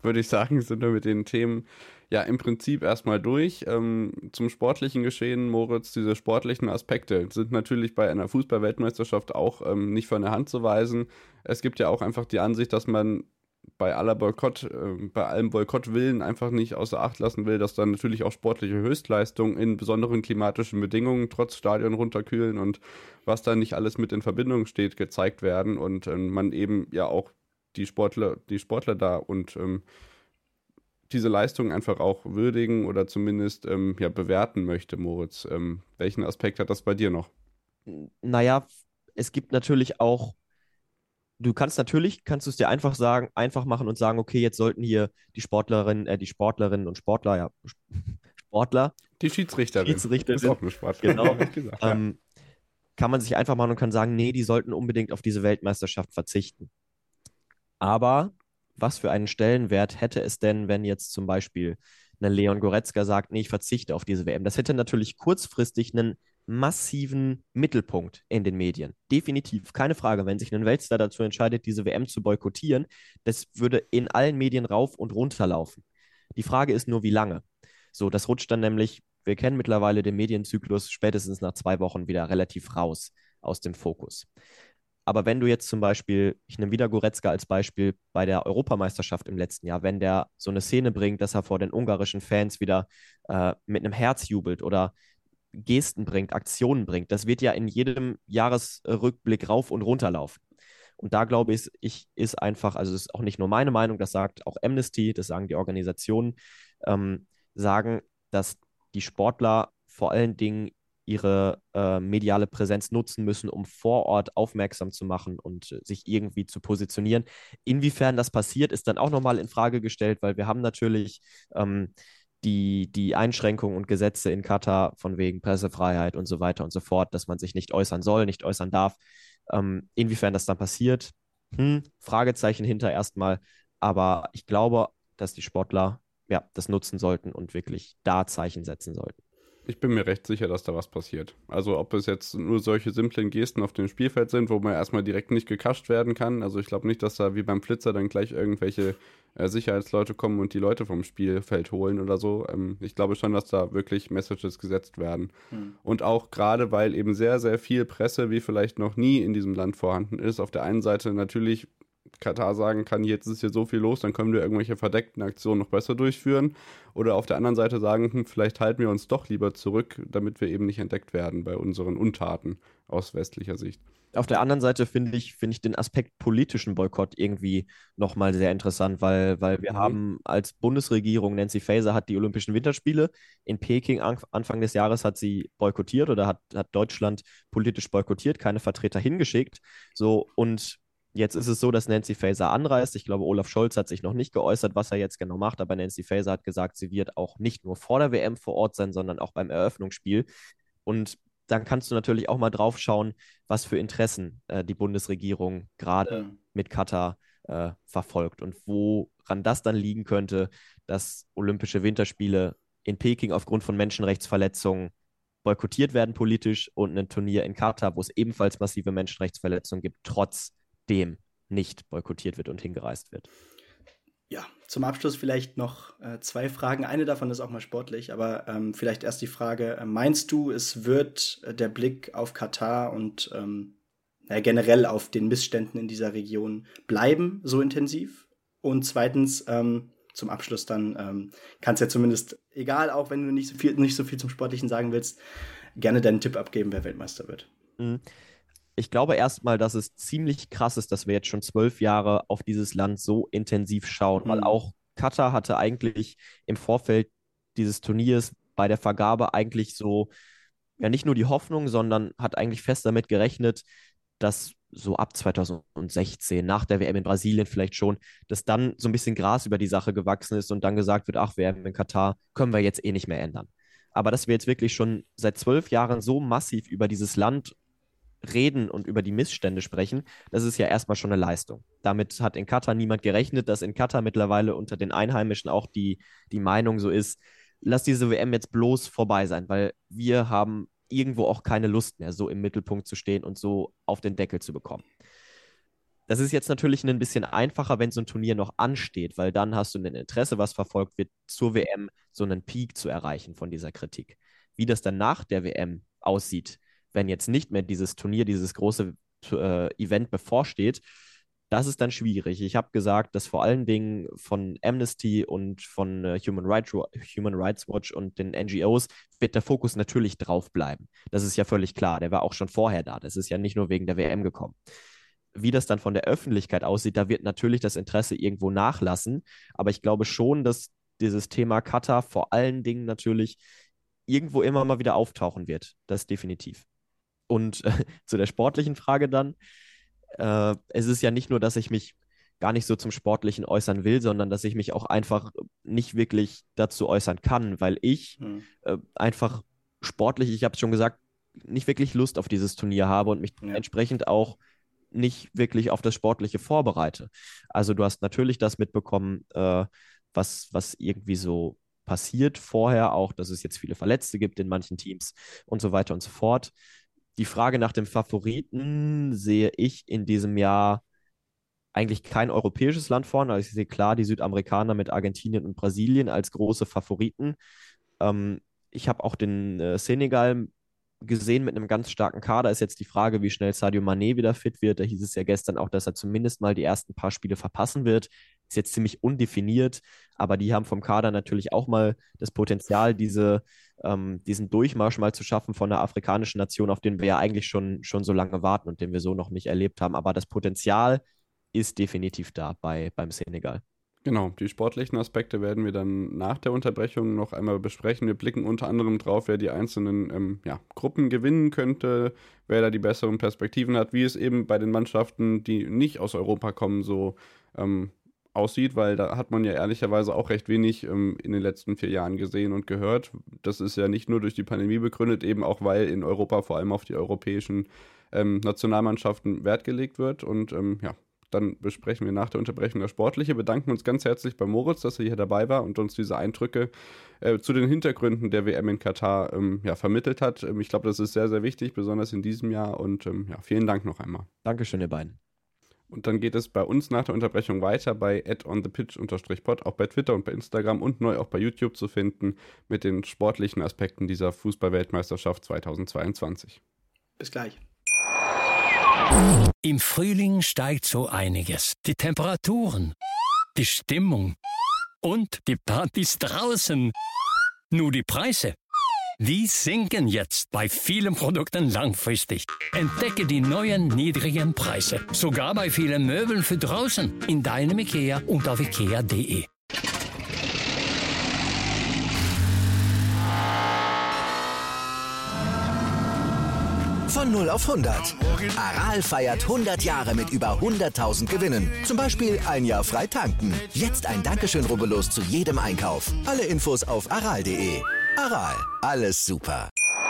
würde ich sagen, sind wir mit den Themen ja im Prinzip erstmal durch. Ähm, zum sportlichen Geschehen, Moritz, diese sportlichen Aspekte sind natürlich bei einer Fußball-Weltmeisterschaft auch ähm, nicht von der Hand zu weisen. Es gibt ja auch einfach die Ansicht, dass man bei aller Boykott, äh, bei allem Boykottwillen einfach nicht außer Acht lassen will, dass dann natürlich auch sportliche Höchstleistungen in besonderen klimatischen Bedingungen trotz Stadion runterkühlen und was da nicht alles mit in Verbindung steht, gezeigt werden und äh, man eben ja auch die Sportler, die Sportler da und ähm, diese Leistung einfach auch würdigen oder zumindest ähm, ja, bewerten möchte, Moritz. Ähm, welchen Aspekt hat das bei dir noch? Naja, es gibt natürlich auch, du kannst natürlich, kannst du es dir einfach sagen, einfach machen und sagen, okay, jetzt sollten hier die Sportlerinnen, äh, die Sportlerinnen und Sportler, ja, Sportler, Die Schiedsrichterin. Schiedsrichterin, Ist auch eine Sportlerin. genau, gesagt, ähm, kann man sich einfach machen und kann sagen, nee, die sollten unbedingt auf diese Weltmeisterschaft verzichten. Aber was für einen Stellenwert hätte es denn, wenn jetzt zum Beispiel ein Leon Goretzka sagt, nee, ich verzichte auf diese W M? Das hätte natürlich kurzfristig einen massiven Mittelpunkt in den Medien. Definitiv, keine Frage. Wenn sich ein Weltstar dazu entscheidet, diese W M zu boykottieren, das würde in allen Medien rauf und runter laufen. Die Frage ist nur, wie lange. So, das rutscht dann nämlich, wir kennen mittlerweile den Medienzyklus, spätestens nach zwei Wochen wieder relativ raus aus dem Fokus. Aber wenn du jetzt zum Beispiel, ich nehme wieder Goretzka als Beispiel bei der Europameisterschaft im letzten Jahr, wenn der so eine Szene bringt, dass er vor den ungarischen Fans wieder äh, mit einem Herz jubelt oder Gesten bringt, Aktionen bringt, das wird ja in jedem Jahresrückblick rauf und runter laufen. Und da glaube ich, ich ist einfach, also es ist auch nicht nur meine Meinung, das sagt auch Amnesty, das sagen die Organisationen, ähm, sagen, dass die Sportler vor allen Dingen ihre äh, mediale Präsenz nutzen müssen, um vor Ort aufmerksam zu machen und äh, sich irgendwie zu positionieren. Inwiefern das passiert, ist dann auch nochmal in Frage gestellt, weil wir haben natürlich ähm, die, die Einschränkungen und Gesetze in Katar von wegen Pressefreiheit und so weiter und so fort, dass man sich nicht äußern soll, nicht äußern darf. Ähm, inwiefern das dann passiert, hm, Fragezeichen hinter erstmal. Aber ich glaube, dass die Sportler ja, das nutzen sollten und wirklich da Zeichen setzen sollten. Ich bin mir recht sicher, dass da was passiert. Also ob es jetzt nur solche simplen Gesten auf dem Spielfeld sind, wo man erstmal direkt nicht gekascht werden kann. Also ich glaube nicht, dass da wie beim Flitzer dann gleich irgendwelche äh, Sicherheitsleute kommen und die Leute vom Spielfeld holen oder so. Ähm, ich glaube schon, dass da wirklich Messages gesetzt werden. Hm. Und auch gerade, weil eben sehr, sehr viel Presse wie vielleicht noch nie in diesem Land vorhanden ist. Auf der einen Seite natürlich Katar sagen kann, jetzt ist hier so viel los, dann können wir irgendwelche verdeckten Aktionen noch besser durchführen. Oder auf der anderen Seite sagen, hm, vielleicht halten wir uns doch lieber zurück, damit wir eben nicht entdeckt werden bei unseren Untaten aus westlicher Sicht. Auf der anderen Seite finde ich, finde ich den Aspekt politischen Boykott irgendwie nochmal sehr interessant, weil, weil wir mhm. haben als Bundesregierung, Nancy Faeser hat die Olympischen Winterspiele in Peking an, Anfang des Jahres hat sie boykottiert oder hat, hat Deutschland politisch boykottiert, keine Vertreter hingeschickt. So, und jetzt ist es so, dass Nancy Faeser anreist. Ich glaube, Olaf Scholz hat sich noch nicht geäußert, was er jetzt genau macht, aber Nancy Faeser hat gesagt, sie wird auch nicht nur vor der W M vor Ort sein, sondern auch beim Eröffnungsspiel. Und dann kannst du natürlich auch mal drauf schauen, was für Interessen äh, die Bundesregierung gerade ja. mit Katar äh, verfolgt und woran das dann liegen könnte, dass Olympische Winterspiele in Peking aufgrund von Menschenrechtsverletzungen boykottiert werden politisch und ein Turnier in Katar, wo es ebenfalls massive Menschenrechtsverletzungen gibt, trotz dem nicht boykottiert wird und hingereist wird. Ja, zum Abschluss vielleicht noch äh, zwei Fragen. Eine davon ist auch mal sportlich, aber ähm, vielleicht erst die Frage, äh, meinst du, es wird äh, der Blick auf Katar und ähm, äh, generell auf den Missständen in dieser Region bleiben so intensiv? Und zweitens, ähm, zum Abschluss dann, ähm, kannst ja zumindest, egal, auch wenn du nicht so viel, nicht so viel zum Sportlichen sagen willst, gerne deinen Tipp abgeben, wer Weltmeister wird. Mhm. Ich glaube erstmal, dass es ziemlich krass ist, dass wir jetzt schon zwölf Jahre auf dieses Land so intensiv schauen, mhm. weil auch Katar hatte eigentlich im Vorfeld dieses Turniers bei der Vergabe eigentlich so, ja nicht nur die Hoffnung, sondern hat eigentlich fest damit gerechnet, dass so ab zweitausendsechzehn, nach der W M in Brasilien vielleicht schon, dass dann so ein bisschen Gras über die Sache gewachsen ist und dann gesagt wird, ach, W M in Katar können wir jetzt eh nicht mehr ändern. Aber dass wir jetzt wirklich schon seit zwölf Jahren so massiv über dieses Land reden und über die Missstände sprechen, das ist ja erstmal schon eine Leistung. Damit hat in Katar niemand gerechnet, dass in Katar mittlerweile unter den Einheimischen auch die, die Meinung so ist, lass diese W M jetzt bloß vorbei sein, weil wir haben irgendwo auch keine Lust mehr, so im Mittelpunkt zu stehen und so auf den Deckel zu bekommen. Das ist jetzt natürlich ein bisschen einfacher, wenn so ein Turnier noch ansteht, weil dann hast du ein Interesse, was verfolgt wird, zur W M so einen Peak zu erreichen von dieser Kritik. Wie das dann nach der W M aussieht, wenn jetzt nicht mehr dieses Turnier, dieses große äh, Event bevorsteht, das ist dann schwierig. Ich habe gesagt, dass vor allen Dingen von Amnesty und von äh, Human Rights, Human Rights Watch und den N G Os wird der Fokus natürlich drauf bleiben. Das ist ja völlig klar. Der war auch schon vorher da. Das ist ja nicht nur wegen der W M gekommen. Wie das dann von der Öffentlichkeit aussieht, da wird natürlich das Interesse irgendwo nachlassen. Aber ich glaube schon, dass dieses Thema Katar vor allen Dingen natürlich irgendwo immer mal wieder auftauchen wird. Das definitiv. Und äh, zu der sportlichen Frage dann. Äh, es ist ja nicht nur, dass ich mich gar nicht so zum Sportlichen äußern will, sondern dass ich mich auch einfach nicht wirklich dazu äußern kann, weil ich hm. äh, einfach sportlich, ich habe es schon gesagt, nicht wirklich Lust auf dieses Turnier habe und mich ja. entsprechend auch nicht wirklich auf das Sportliche vorbereite. Also du hast natürlich das mitbekommen, äh, was, was irgendwie so passiert vorher, auch dass es jetzt viele Verletzte gibt in manchen Teams und so weiter und so fort. Die Frage nach dem Favoriten sehe ich in diesem Jahr eigentlich kein europäisches Land vorne. Also ich sehe klar die Südamerikaner mit Argentinien und Brasilien als große Favoriten. Ähm, ich habe auch den äh, Senegal gesehen mit einem ganz starken Kader. Ist jetzt die Frage, wie schnell Sadio Mané wieder fit wird. Da hieß es ja gestern auch, dass er zumindest mal die ersten paar Spiele verpassen wird. Ist jetzt ziemlich undefiniert, aber die haben vom Kader natürlich auch mal das Potenzial, diese, ähm, diesen Durchmarsch mal zu schaffen von einer afrikanischen Nation, auf den wir ja eigentlich schon, schon so lange warten und den wir so noch nicht erlebt haben. Aber das Potenzial ist definitiv da bei, beim Senegal. Genau, die sportlichen Aspekte werden wir dann nach der Unterbrechung noch einmal besprechen. Wir blicken unter anderem drauf, wer die einzelnen ähm, ja, Gruppen gewinnen könnte, wer da die besseren Perspektiven hat, wie es eben bei den Mannschaften, die nicht aus Europa kommen, so ähm, aussieht, weil da hat man ja ehrlicherweise auch recht wenig ähm, in den letzten vier Jahren gesehen und gehört. Das ist ja nicht nur durch die Pandemie begründet, eben auch weil in Europa vor allem auf die europäischen ähm, Nationalmannschaften Wert gelegt wird und ähm, ja, dann besprechen wir nach der Unterbrechung das Sportliche. Bedanken uns ganz herzlich bei Moritz, dass er hier dabei war und uns diese Eindrücke äh, zu den Hintergründen der W M in Katar ähm, ja, vermittelt hat. Ähm, ich glaube, das ist sehr, sehr wichtig, besonders in diesem Jahr. Und ähm, ja, vielen Dank noch einmal. Dankeschön, ihr beiden. Und dann geht es bei uns nach der Unterbrechung weiter bei at onthepitch pod, auch bei Twitter und bei Instagram und neu auch bei YouTube zu finden mit den sportlichen Aspekten dieser Fußball-Weltmeisterschaft zweitausendzweiundzwanzig. Bis gleich. Im Frühling steigt so einiges. Die Temperaturen, die Stimmung und die Partys draußen. Nur die Preise, die sinken jetzt bei vielen Produkten langfristig. Entdecke die neuen niedrigen Preise. Sogar bei vielen Möbeln für draußen. In deinem IKEA und auf ikea punkt de. Von null auf hundert. Aral feiert hundert Jahre mit über hunderttausend Gewinnen. Zum Beispiel ein Jahr frei tanken. Jetzt ein Dankeschön, rubbellos zu jedem Einkauf. Alle Infos auf aral punkt de. Aral, alles super.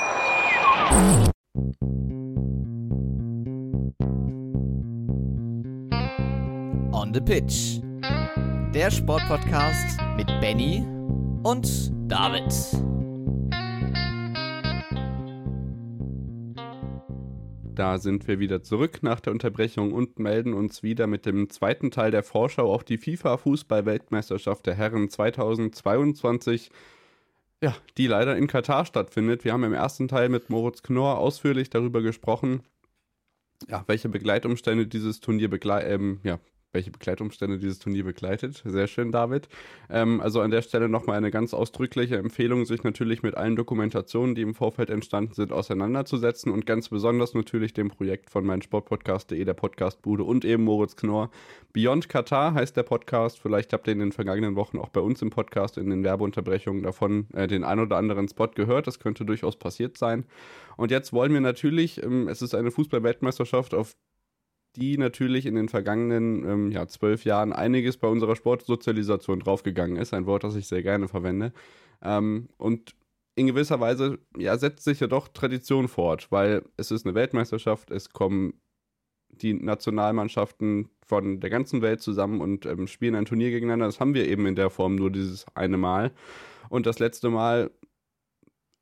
On the Pitch. Der Sportpodcast mit Benny und David. Da sind wir wieder zurück nach der Unterbrechung und melden uns wieder mit dem zweiten Teil der Vorschau auf die FIFA-Fußball-Weltmeisterschaft der Herren zweitausendzweiundzwanzig, ja, die leider in Katar stattfindet. Wir haben im ersten Teil mit Moritz Knorr ausführlich darüber gesprochen, ja, welche Begleitumstände dieses Turnier begle- ähm, ja, welche Begleitumstände dieses Turnier begleitet. Sehr schön, David. Ähm, also an der Stelle nochmal eine ganz ausdrückliche Empfehlung, sich natürlich mit allen Dokumentationen, die im Vorfeld entstanden sind, auseinanderzusetzen und ganz besonders natürlich dem Projekt von meinsportpodcast punkt de, der Podcastbude und eben Moritz Knorr. Beyond Katar heißt der Podcast. Vielleicht habt ihr in den vergangenen Wochen auch bei uns im Podcast in den Werbeunterbrechungen davon äh, den ein oder anderen Spot gehört. Das könnte durchaus passiert sein. Und jetzt wollen wir natürlich, ähm, es ist eine Fußball-Weltmeisterschaft, auf die natürlich in den vergangenen ähm, ja, zwölf Jahren einiges bei unserer Sportsozialisation draufgegangen ist. Ein Wort, das ich sehr gerne verwende. Ähm, und in gewisser Weise ja, setzt sich ja doch Tradition fort, weil es ist eine Weltmeisterschaft, es kommen die Nationalmannschaften von der ganzen Welt zusammen und ähm, spielen ein Turnier gegeneinander. Das haben wir eben in der Form nur dieses eine Mal. Und das letzte Mal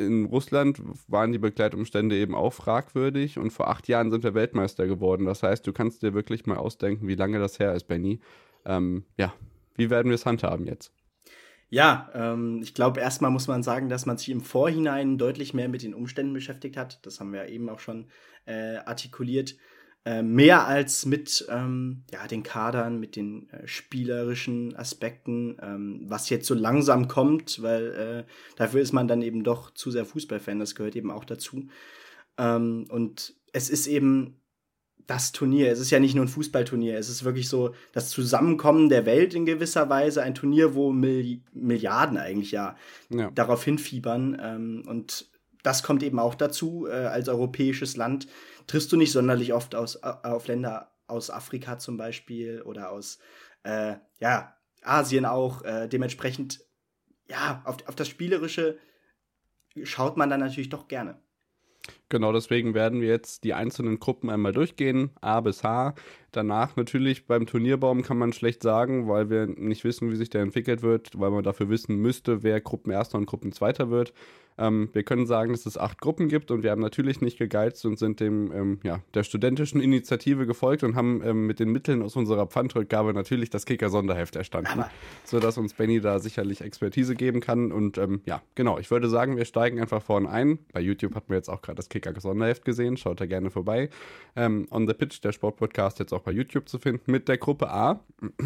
in Russland waren die Begleitumstände eben auch fragwürdig und vor acht Jahren sind wir Weltmeister geworden. Das heißt, du kannst dir wirklich mal ausdenken, wie lange das her ist, Benny. Ähm, ja, wie werden wir es handhaben jetzt? Ja, ähm, ich glaube, erstmal muss man sagen, dass man sich im Vorhinein deutlich mehr mit den Umständen beschäftigt hat. Das haben wir eben auch schon äh, artikuliert. Äh, mehr als mit ähm, ja, den Kadern, mit den äh, spielerischen Aspekten, ähm, was jetzt so langsam kommt, weil äh, dafür ist man dann eben doch zu sehr Fußballfan, das gehört eben auch dazu. Ähm, und es ist eben das Turnier, es ist ja nicht nur ein Fußballturnier, es ist wirklich so das Zusammenkommen der Welt in gewisser Weise, ein Turnier, wo Mil- Milliarden eigentlich ja, Ja. darauf hinfiebern, ähm, und das kommt eben auch dazu, äh, als europäisches Land triffst du nicht sonderlich oft aus, auf Länder aus Afrika zum Beispiel oder aus äh, ja, Asien auch, äh, dementsprechend ja, auf, auf das Spielerische schaut man dann natürlich doch gerne. Genau, deswegen werden wir jetzt die einzelnen Gruppen einmal durchgehen, A bis H. Danach natürlich beim Turnierbaum kann man schlecht sagen, weil wir nicht wissen, wie sich der entwickelt wird, weil man dafür wissen müsste, wer Gruppenerster und Gruppenzweiter wird. Ähm, wir können sagen, dass es acht Gruppen gibt und wir haben natürlich nicht gegeizt und sind dem ähm, ja, der studentischen Initiative gefolgt und haben ähm, mit den Mitteln aus unserer Pfandrückgabe natürlich das Kicker-Sonderheft erstanden, sodass uns Benny da sicherlich Expertise geben kann. Und ähm, ja, genau, ich würde sagen, wir steigen einfach vorne ein. Bei YouTube hat man jetzt auch gerade das Kicker-Sonderheft gesehen, schaut da gerne vorbei. Ähm, On the Pitch, der Sportpodcast, jetzt auch bei YouTube zu finden, mit der Gruppe A,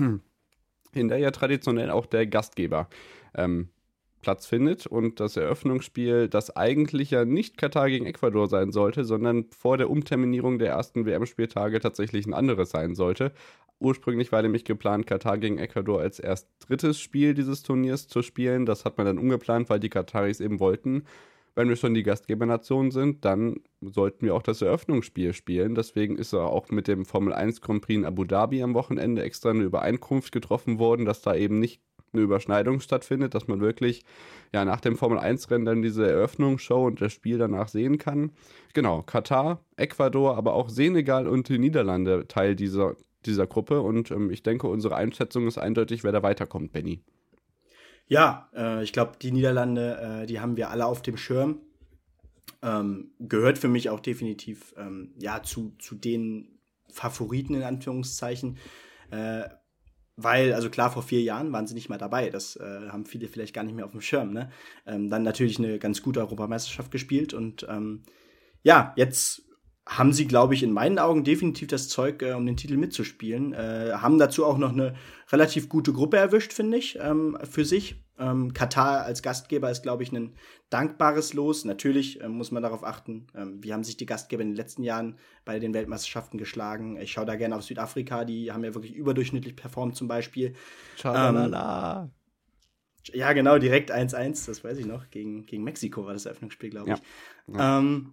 in der ja traditionell auch der Gastgeber ähm, Platz findet und das Eröffnungsspiel, das eigentlich ja nicht Katar gegen Ecuador sein sollte, sondern vor der Umterminierung der ersten W M-Spieltage tatsächlich ein anderes sein sollte. Ursprünglich war nämlich geplant, Katar gegen Ecuador als erst drittes Spiel dieses Turniers zu spielen. Das hat man dann umgeplant, weil die Kataris eben wollten, wenn wir schon die Gastgebernation sind, dann sollten wir auch das Eröffnungsspiel spielen. Deswegen ist auch mit dem Formel eins Grand Prix in Abu Dhabi am Wochenende extra eine Übereinkunft getroffen worden, dass da eben nicht eine Überschneidung stattfindet, dass man wirklich ja nach dem Formel eins Rennen dann diese Eröffnungsshow und das Spiel danach sehen kann. Genau, Katar, Ecuador, aber auch Senegal und die Niederlande Teil dieser, dieser Gruppe und ähm, ich denke, unsere Einschätzung ist eindeutig, wer da weiterkommt, Benny. Ja, äh, ich glaube, die Niederlande, äh, die haben wir alle auf dem Schirm. Ähm, gehört für mich auch definitiv ähm, ja, zu, zu den Favoriten in Anführungszeichen. Äh, Weil, also klar, vor vier Jahren waren sie nicht mal dabei. Das äh, haben viele vielleicht gar nicht mehr auf dem Schirm. Ne? Ähm, dann natürlich eine ganz gute Europameisterschaft gespielt. Und ähm, ja, jetzt haben sie, glaube ich, in meinen Augen definitiv das Zeug, äh, um den Titel mitzuspielen. Äh, haben dazu auch noch eine relativ gute Gruppe erwischt, finde ich, ähm, für sich. Ähm, Katar als Gastgeber ist, glaube ich, ein dankbares Los. Natürlich äh, muss man darauf achten, ähm, wie haben sich die Gastgeber in den letzten Jahren bei den Weltmeisterschaften geschlagen. Ich schaue da gerne auf Südafrika, die haben ja wirklich überdurchschnittlich performt zum Beispiel. Schalalala. Ähm, ja, genau, direkt eins eins, das weiß ich noch. Gegen, gegen Mexiko war das Eröffnungsspiel, glaube ich. Ja. Ja. Ähm,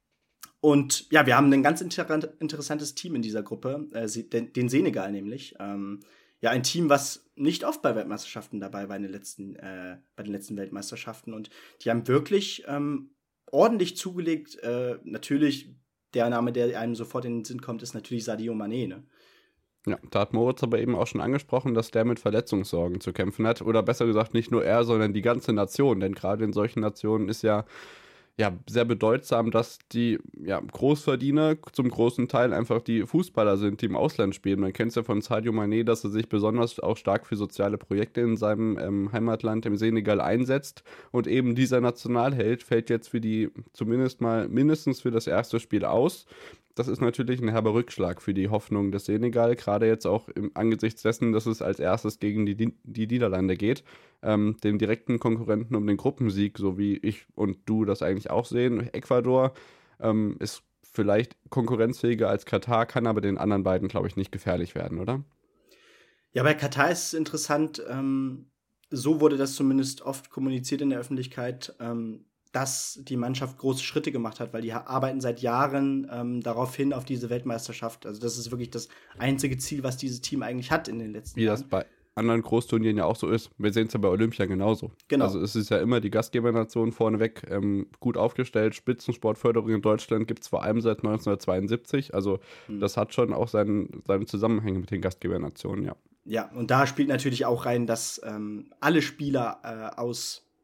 und ja, wir haben ein ganz inter- interessantes Team in dieser Gruppe, äh, den, den Senegal nämlich. Ähm, ja, ein Team, was nicht oft bei Weltmeisterschaften dabei war in den letzten, äh, bei den letzten Weltmeisterschaften. Und die haben wirklich ähm, ordentlich zugelegt. Äh, natürlich, der Name, der einem sofort in den Sinn kommt, ist natürlich Sadio Mané, ne? Ja, da hat Moritz aber eben auch schon angesprochen, dass der mit Verletzungssorgen zu kämpfen hat. Oder besser gesagt, nicht nur er, sondern die ganze Nation. Denn gerade in solchen Nationen ist ja ja, sehr bedeutsam, dass die ja, Großverdiener zum großen Teil einfach die Fußballer sind, die im Ausland spielen. Man kennt es ja von Sadio Mané, dass er sich besonders auch stark für soziale Projekte in seinem ähm, Heimatland, im Senegal, einsetzt. Und eben dieser Nationalheld fällt jetzt für die, zumindest mal mindestens für das erste Spiel aus. Das ist natürlich ein herber Rückschlag für die Hoffnung des Senegal, gerade jetzt auch im angesichts dessen, dass es als erstes gegen die, die Niederlande geht, ähm, den direkten Konkurrenten um den Gruppensieg, so wie ich und du das eigentlich auch sehen. Ecuador ähm, ist vielleicht konkurrenzfähiger als Katar, kann aber den anderen beiden, glaube ich, nicht gefährlich werden, oder? Ja, bei Katar ist es interessant, ähm, so wurde das zumindest oft kommuniziert in der Öffentlichkeit, ähm, dass die Mannschaft große Schritte gemacht hat, weil die arbeiten seit Jahren ähm, darauf hin, auf diese Weltmeisterschaft. Also das ist wirklich das einzige Ziel, was dieses Team eigentlich hat in den letzten Wie Jahren. das bei anderen Großturnieren ja auch so ist. Wir sehen es ja bei Olympia genauso. Genau. Also es ist ja immer die Gastgebernation vorneweg ähm, gut aufgestellt. Spitzensportförderung in Deutschland gibt es vor allem seit neunzehnhundertzweiundsiebzig. Also hm. das hat schon auch seinen, seine Zusammenhänge mit den Gastgebernationen, ja. Ja, und da spielt natürlich auch rein, dass ähm, alle Spieler äh, aus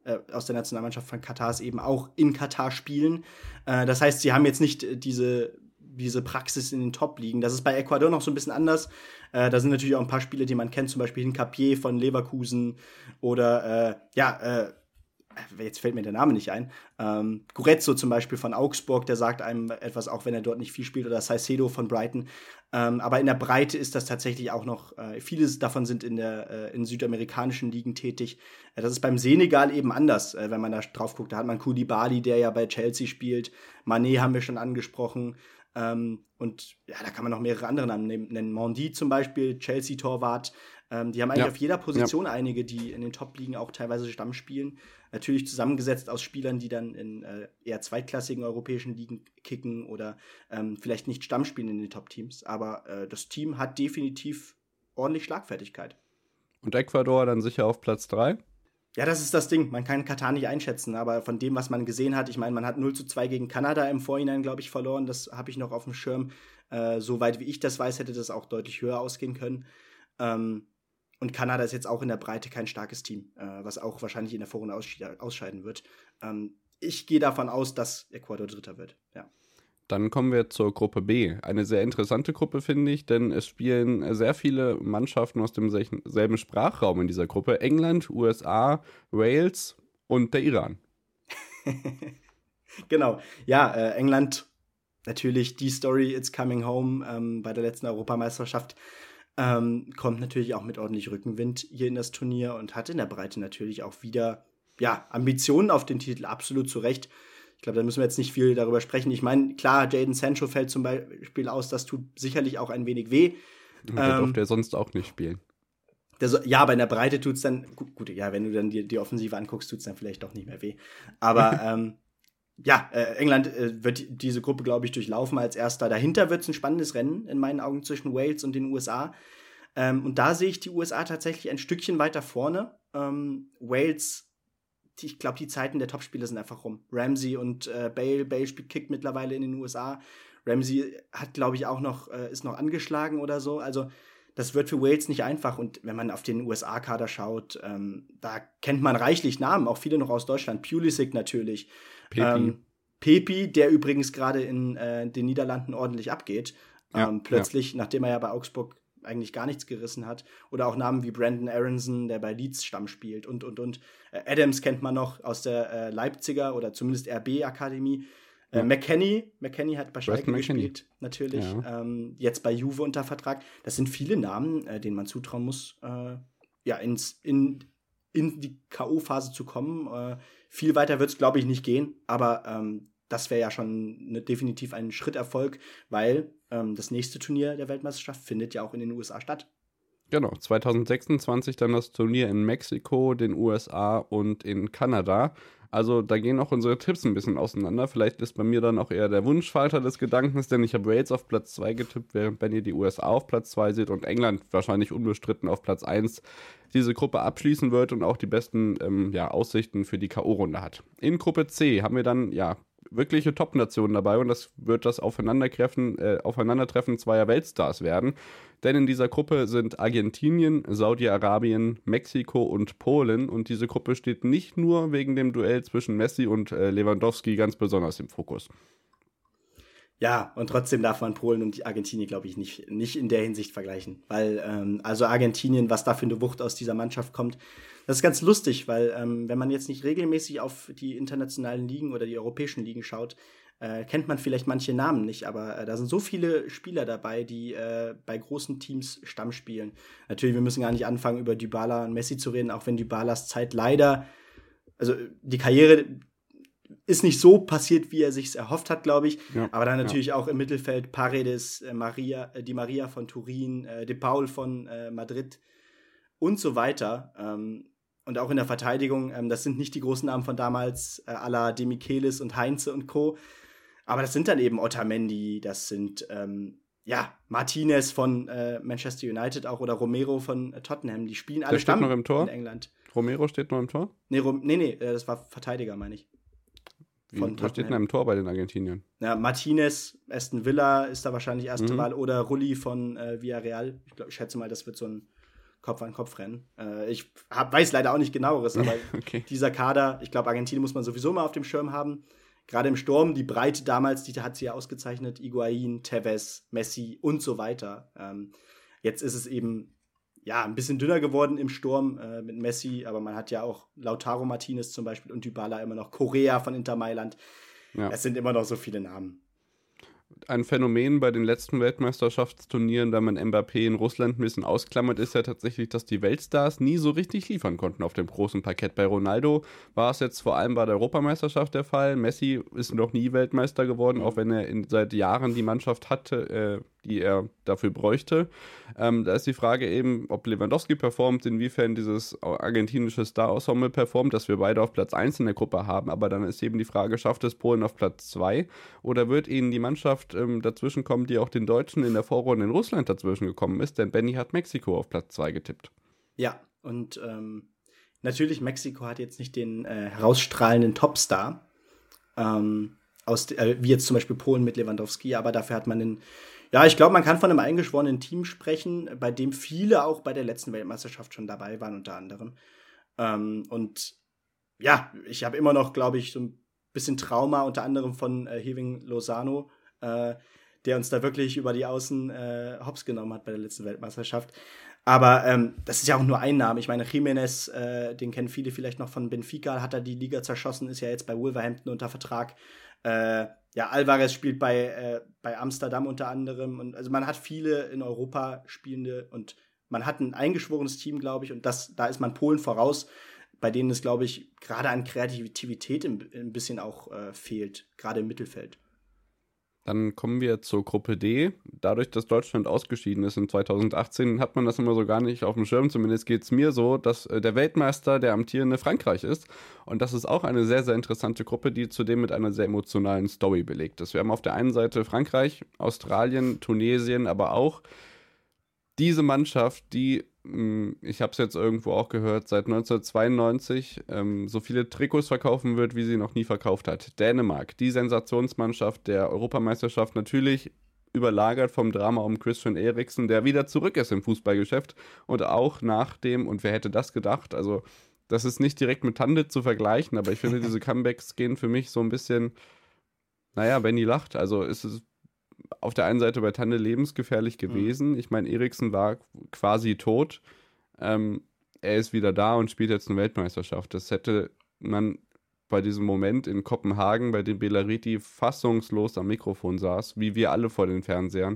äh, aus der Nationalmannschaft von Katars eben auch in Katar spielen. Äh, das heißt, sie haben jetzt nicht diese, diese Praxis in den Top-Ligen. Das ist bei Ecuador noch so ein bisschen anders. Äh, da sind natürlich auch ein paar Spieler, die man kennt, zum Beispiel Hincapié von Leverkusen oder äh, ja, äh, jetzt fällt mir der Name nicht ein, ähm, Guerezzo zum Beispiel von Augsburg, der sagt einem etwas, auch wenn er dort nicht viel spielt, oder Saicedo von Brighton. Ähm, aber in der Breite ist das tatsächlich auch noch, äh, viele davon sind in der äh, in südamerikanischen Ligen tätig. Äh, das ist beim Senegal eben anders, äh, wenn man da drauf guckt. Da hat man Koulibaly, der ja bei Chelsea spielt. Mané haben wir schon angesprochen. Ähm, und ja, da kann man noch mehrere andere Namen nennen. Mondi zum Beispiel, Chelsea-Torwart. Ähm, die haben eigentlich Ja. auf jeder Position ja. einige, die in den Top-Ligen auch teilweise Stamm spielen. Natürlich zusammengesetzt aus Spielern, die dann in äh, eher zweitklassigen europäischen Ligen kicken oder ähm, vielleicht nicht Stamm spielen in den Top-Teams. Aber äh, das Team hat definitiv ordentlich Schlagfertigkeit. Und Ecuador dann sicher auf Platz drei? Ja, das ist das Ding. Man kann Katar nicht einschätzen, aber von dem, was man gesehen hat, ich meine, man hat null zu zwei gegen Kanada im Vorhinein, glaube ich, verloren. Das habe ich noch auf dem Schirm. Äh, soweit wie ich das weiß, hätte das auch deutlich höher ausgehen können. Ähm, und Kanada ist jetzt auch in der Breite kein starkes Team, äh, was auch wahrscheinlich in der Vorrunde aussche- ausscheiden wird. Ähm, ich gehe davon aus, dass Ecuador Dritter wird, ja. Dann kommen wir zur Gruppe B. Eine sehr interessante Gruppe, finde ich, denn es spielen sehr viele Mannschaften aus demselben Sprachraum in dieser Gruppe. England, U S A, Wales und der Iran. Genau. Ja, äh, England, natürlich die Story, It's Coming Home ähm, bei der letzten Europameisterschaft, ähm, kommt natürlich auch mit ordentlich Rückenwind hier in das Turnier und hat in der Breite natürlich auch wieder ja, Ambitionen auf den Titel, absolut zu Recht. Ich glaube, da müssen wir jetzt nicht viel darüber sprechen. Ich meine, klar, Jadon Sancho fällt zum Beispiel aus, das tut sicherlich auch ein wenig weh. Und der ähm, durfte er sonst auch nicht spielen. So, ja, aber in der Breite tut es dann, gut, gut, ja, wenn du dann die, die Offensive anguckst, tut es dann vielleicht doch nicht mehr weh. Aber ähm, ja, äh, England äh, wird diese Gruppe, glaube ich, durchlaufen als Erster. Dahinter wird es ein spannendes Rennen in meinen Augen zwischen Wales und den U S A. Ähm, und da sehe ich die U S A tatsächlich ein Stückchen weiter vorne. Ähm, Wales, ich glaube, die Zeiten der Topspieler sind einfach rum. Ramsey und äh, Bale, Bale spielt kickt mittlerweile in den U S A. Ramsey hat, glaube ich, auch noch, äh, ist noch angeschlagen oder so. Also das wird für Wales nicht einfach. Und wenn man auf den U S A-Kader schaut, ähm, da kennt man reichlich Namen, auch viele noch aus Deutschland. Pulisic natürlich. Pepi. Ähm, Pepi, der übrigens gerade in äh, den Niederlanden ordentlich abgeht. Ja, ähm, plötzlich, ja. nachdem er ja bei Augsburg eigentlich gar nichts gerissen hat. Oder auch Namen wie Brandon Aronson, der bei Leeds Stamm spielt und, und, und. Äh, Adams kennt man noch aus der äh, Leipziger oder zumindest R B-Akademie. Äh, ja. McKennie, McKennie hat bei Schalke gespielt, natürlich. Ja. Ähm, jetzt bei Juve unter Vertrag. Das sind viele Namen, äh, denen man zutrauen muss, äh, ja, ins, in, in die K O-Phase zu kommen. Äh, viel weiter wird es, glaube ich, nicht gehen. Aber ähm, das wäre ja schon ne, definitiv ein Schritterfolg, weil ähm, das nächste Turnier der Weltmeisterschaft findet ja auch in den U S A statt. Genau, zwanzig sechsundzwanzig dann das Turnier in Mexiko, den U S A und in Kanada. Also da gehen auch unsere Tipps ein bisschen auseinander. Vielleicht ist bei mir dann auch eher der Wunschvater des Gedankens, denn ich habe Wales auf Platz zwei getippt, während wenn ihr die U S A auf Platz zwei seht und England wahrscheinlich unbestritten auf Platz eins diese Gruppe abschließen wird und auch die besten ähm, ja, Aussichten für die K O-Runde hat. In Gruppe C haben wir dann ja wirkliche Top-Nationen dabei und das wird das Aufeinandertreffen, äh, Aufeinandertreffen zweier Weltstars werden. Denn in dieser Gruppe sind Argentinien, Saudi-Arabien, Mexiko und Polen und diese Gruppe steht nicht nur wegen dem Duell zwischen Messi und äh, Lewandowski ganz besonders im Fokus. Ja, und trotzdem darf man Polen und Argentinien, glaube ich, nicht, nicht in der Hinsicht vergleichen. Weil, ähm, also Argentinien, was da für eine Wucht aus dieser Mannschaft kommt, das ist ganz lustig, weil ähm, wenn man jetzt nicht regelmäßig auf die internationalen Ligen oder die europäischen Ligen schaut, äh, kennt man vielleicht manche Namen nicht, aber äh, da sind so viele Spieler dabei, die äh, bei großen Teams Stamm spielen. Natürlich, wir müssen gar nicht anfangen, über Dybala und Messi zu reden, auch wenn Dybalas Zeit leider, also die Karriere ist nicht so passiert, wie er sich erhofft hat, glaube ich. Ja, aber dann natürlich ja. auch im Mittelfeld Paredes, äh, Maria, äh, Di Maria von Turin, äh, De Paul von äh, Madrid und so weiter. Ähm, und auch in der Verteidigung, ähm, das sind nicht die großen Namen von damals, äh, à la De Michelis und Heinze und Co. Aber das sind dann eben Otamendi, das sind ähm, ja Martinez von äh, Manchester United auch oder Romero von äh, Tottenham. Die spielen alle Stamm noch im Tor? In England. Romero steht noch im Tor? Nee, Rom- nee, nee, äh, das war Verteidiger, meine ich. Von Was steht denn im Tor bei den Argentiniern? Ja, Martinez, Aston Villa ist da wahrscheinlich erste mhm. Wahl oder Rulli von äh, Villarreal. Ich, glaub, ich schätze mal, das wird so ein Kopf-an-Kopf-Rennen. Äh, ich hab, weiß leider auch nicht genaueres, aber okay. dieser Kader, ich glaube, Argentinien muss man sowieso mal auf dem Schirm haben. Gerade im Sturm, die Breite damals, die hat sie ja ausgezeichnet. Higuaín, Tevez, Messi und so weiter. Ähm, jetzt ist es eben ja ein bisschen dünner geworden im Sturm äh, mit Messi, aber man hat ja auch Lautaro Martinez zum Beispiel und Dybala immer noch, Correa von Inter Mailand. Ja. Es sind immer noch so viele Namen. Ein Phänomen bei den letzten Weltmeisterschaftsturnieren, wenn man Mbappé in Russland ein bisschen ausklammert, ist ja tatsächlich, dass die Weltstars nie so richtig liefern konnten auf dem großen Parkett. Bei Ronaldo war es jetzt vor allem bei der Europameisterschaft der Fall. Messi ist noch nie Weltmeister geworden, auch wenn er in, seit Jahren die Mannschaft hatte, äh, die er dafür bräuchte. Ähm, da ist die Frage eben, ob Lewandowski performt, inwiefern dieses argentinische Star-Ensemble performt, dass wir beide auf Platz eins in der Gruppe haben. Aber dann ist eben die Frage, schafft es Polen auf Platz zwei oder wird ihnen die Mannschaft ähm, dazwischen kommen, die auch den Deutschen in der Vorrunde in Russland dazwischen gekommen ist? Denn Benny hat Mexiko auf Platz zwei getippt. Ja, und ähm, natürlich, Mexiko hat jetzt nicht den äh, herausstrahlenden Topstar, ähm, aus, äh, wie jetzt zum Beispiel Polen mit Lewandowski, aber dafür hat man den Ja, ich glaube, man kann von einem eingeschworenen Team sprechen, bei dem viele auch bei der letzten Weltmeisterschaft schon dabei waren, unter anderem. Ähm, und ja, ich habe immer noch, glaube ich, so ein bisschen Trauma, unter anderem von äh, Hirving Lozano, äh, der uns da wirklich über die Außen äh, hops genommen hat bei der letzten Weltmeisterschaft. Aber ähm, das ist ja auch nur ein Name. Ich meine, Jiménez, äh, den kennen viele vielleicht noch von Benfica, hat er die Liga zerschossen, ist ja jetzt bei Wolverhampton unter Vertrag. Äh, ja, Alvarez spielt bei, äh, bei Amsterdam unter anderem. Und also man hat viele in Europa Spielende und man hat ein eingeschworenes Team, glaube ich. Und das, da ist man Polen voraus, bei denen es, glaube ich, gerade an Kreativität ein, ein bisschen auch äh, fehlt, gerade im Mittelfeld. Dann kommen wir zur Gruppe D. Dadurch, dass Deutschland ausgeschieden ist in zweitausendachtzehn, hat man das immer so gar nicht auf dem Schirm. Zumindest geht es mir so, dass äh, der Weltmeister der amtierende Frankreich ist. Und das ist auch eine sehr, sehr interessante Gruppe, die zudem mit einer sehr emotionalen Story belegt ist. Wir haben auf der einen Seite Frankreich, Australien, Tunesien, aber auch diese Mannschaft, die, mh, ich habe es jetzt irgendwo auch gehört, seit neunzehnhundertzweiundneunzig ähm, so viele Trikots verkaufen wird, wie sie noch nie verkauft hat. Dänemark, die Sensationsmannschaft der Europameisterschaft, natürlich überlagert vom Drama um Christian Eriksen, der wieder zurück ist im Fußballgeschäft und auch nach dem, und wer hätte das gedacht, also das ist nicht direkt mit Tande zu vergleichen, aber ich finde, diese Comebacks gehen für mich so ein bisschen, naja, Benny lacht, also ist es auf der einen Seite bei Tande lebensgefährlich gewesen. Mhm. Ich meine, Eriksen war quasi tot. Ähm, er ist wieder da und spielt jetzt eine Weltmeisterschaft. Das hätte man bei diesem Moment in Kopenhagen, bei dem Belariti fassungslos am Mikrofon saß, wie wir alle vor den Fernsehern,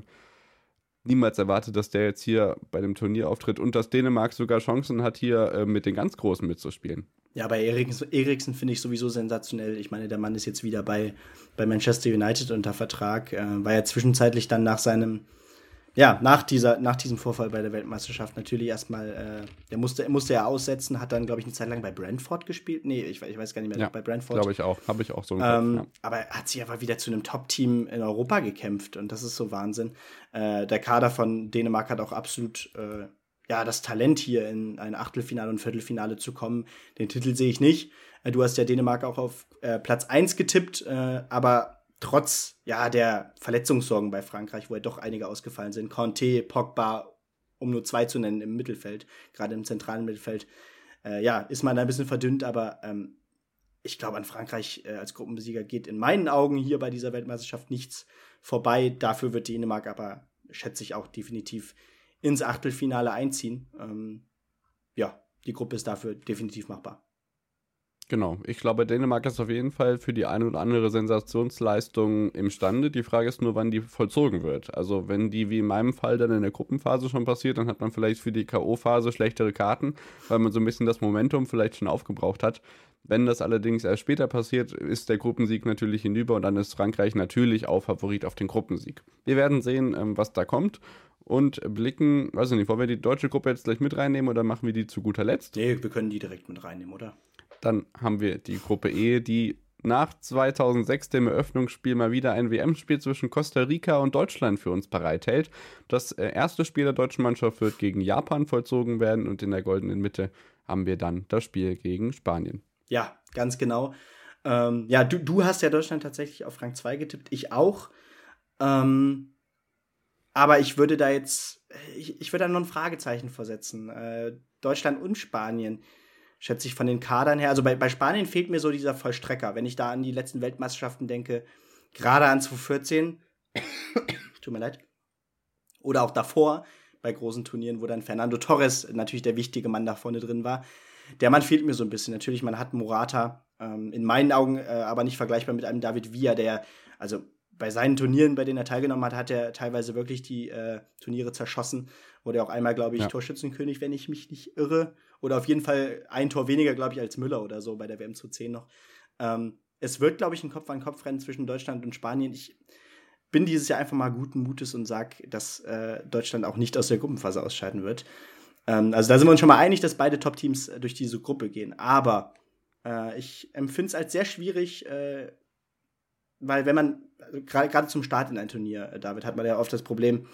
niemals erwartet, dass der jetzt hier bei dem Turnier auftritt und dass Dänemark sogar Chancen hat, hier äh, mit den ganz Großen mitzuspielen. Ja, bei Eriksen, Eriksen finde ich sowieso sensationell. Ich meine, der Mann ist jetzt wieder bei, bei Manchester United unter Vertrag. Äh, war ja zwischenzeitlich dann nach seinem, ja, nach dieser, nach diesem Vorfall bei der Weltmeisterschaft natürlich erstmal, äh, der musste, musste ja aussetzen, hat dann, glaube ich, eine Zeit lang bei Brentford gespielt. Nee, ich, ich weiß gar nicht mehr, ja, bei Brentford. Glaube ich auch, habe ich auch so im ähm, Kopf, ja. Aber er hat sich aber wieder zu einem Top-Team in Europa gekämpft und das ist so Wahnsinn. Äh, der Kader von Dänemark hat auch absolut äh, ja, das Talent hier in ein Achtelfinale und Viertelfinale zu kommen. Den Titel sehe ich nicht. Du hast ja Dänemark auch auf äh, Platz eins getippt, äh, aber trotz ja der Verletzungssorgen bei Frankreich, wo ja doch einige ausgefallen sind, Kanté, Pogba, um nur zwei zu nennen im Mittelfeld, gerade im zentralen Mittelfeld, äh, ja, ist man da ein bisschen verdünnt, aber ähm, ich glaube, an Frankreich äh, als Gruppensieger geht in meinen Augen hier bei dieser Weltmeisterschaft nichts vorbei. Dafür wird Dänemark aber, schätze ich, auch definitiv ins Achtelfinale einziehen. Ähm, ja, die Gruppe ist dafür definitiv machbar. Genau, ich glaube, Dänemark ist auf jeden Fall für die eine oder andere Sensationsleistung imstande. Die Frage ist nur, wann die vollzogen wird. Also wenn die wie in meinem Fall dann in der Gruppenphase schon passiert, dann hat man vielleicht für die K O-Phase schlechtere Karten, weil man so ein bisschen das Momentum vielleicht schon aufgebraucht hat. Wenn das allerdings erst später passiert, ist der Gruppensieg natürlich hinüber und dann ist Frankreich natürlich auch Favorit auf den Gruppensieg. Wir werden sehen, was da kommt. Und blicken, weiß ich nicht, wollen wir die deutsche Gruppe jetzt gleich mit reinnehmen oder machen wir die zu guter Letzt? Nee, wir können die direkt mit reinnehmen, oder? Dann haben wir die Gruppe E, die nach zweitausendsechs, dem Eröffnungsspiel, mal wieder ein W M-Spiel zwischen Costa Rica und Deutschland für uns bereithält. Das erste Spiel der deutschen Mannschaft wird gegen Japan vollzogen werden und in der goldenen Mitte haben wir dann das Spiel gegen Spanien. Ja, ganz genau. Ähm, ja, du, du hast ja Deutschland tatsächlich auf Rang zwei getippt, ich auch. Ähm, aber ich würde da jetzt, ich, ich würde da noch ein Fragezeichen versetzen. Äh, Deutschland und Spanien, schätze ich von den Kadern her. Also bei, bei Spanien fehlt mir so dieser Vollstrecker. Wenn ich da an die letzten Weltmeisterschaften denke, gerade an zwanzig vierzehn, tut mir leid, oder auch davor bei großen Turnieren, wo dann Fernando Torres natürlich der wichtige Mann da vorne drin war. Der Mann fehlt mir so ein bisschen. Natürlich, man hat Morata, ähm, in meinen Augen äh, aber nicht vergleichbar mit einem David Villa, der, also bei seinen Turnieren, bei denen er teilgenommen hat, hat er teilweise wirklich die äh, Turniere zerschossen. Wurde auch einmal, glaube ich, ja. Torschützenkönig, wenn ich mich nicht irre. Oder auf jeden Fall ein Tor weniger, glaube ich, als Müller oder so bei der W M zu zehn noch. Ähm, es wird, glaube ich, ein Kopf-an-Kopf-Rennen zwischen Deutschland und Spanien. Ich bin dieses Jahr einfach mal guten Mutes und sage, dass äh, Deutschland auch nicht aus der Gruppenphase ausscheiden wird. Ähm, also da sind wir uns schon mal einig, dass beide Top-Teams äh, durch diese Gruppe gehen. Aber äh, ich empfinde es als sehr schwierig, äh, weil wenn man, also gerade zum Start in ein Turnier, äh, David, hat man ja oft das Problem,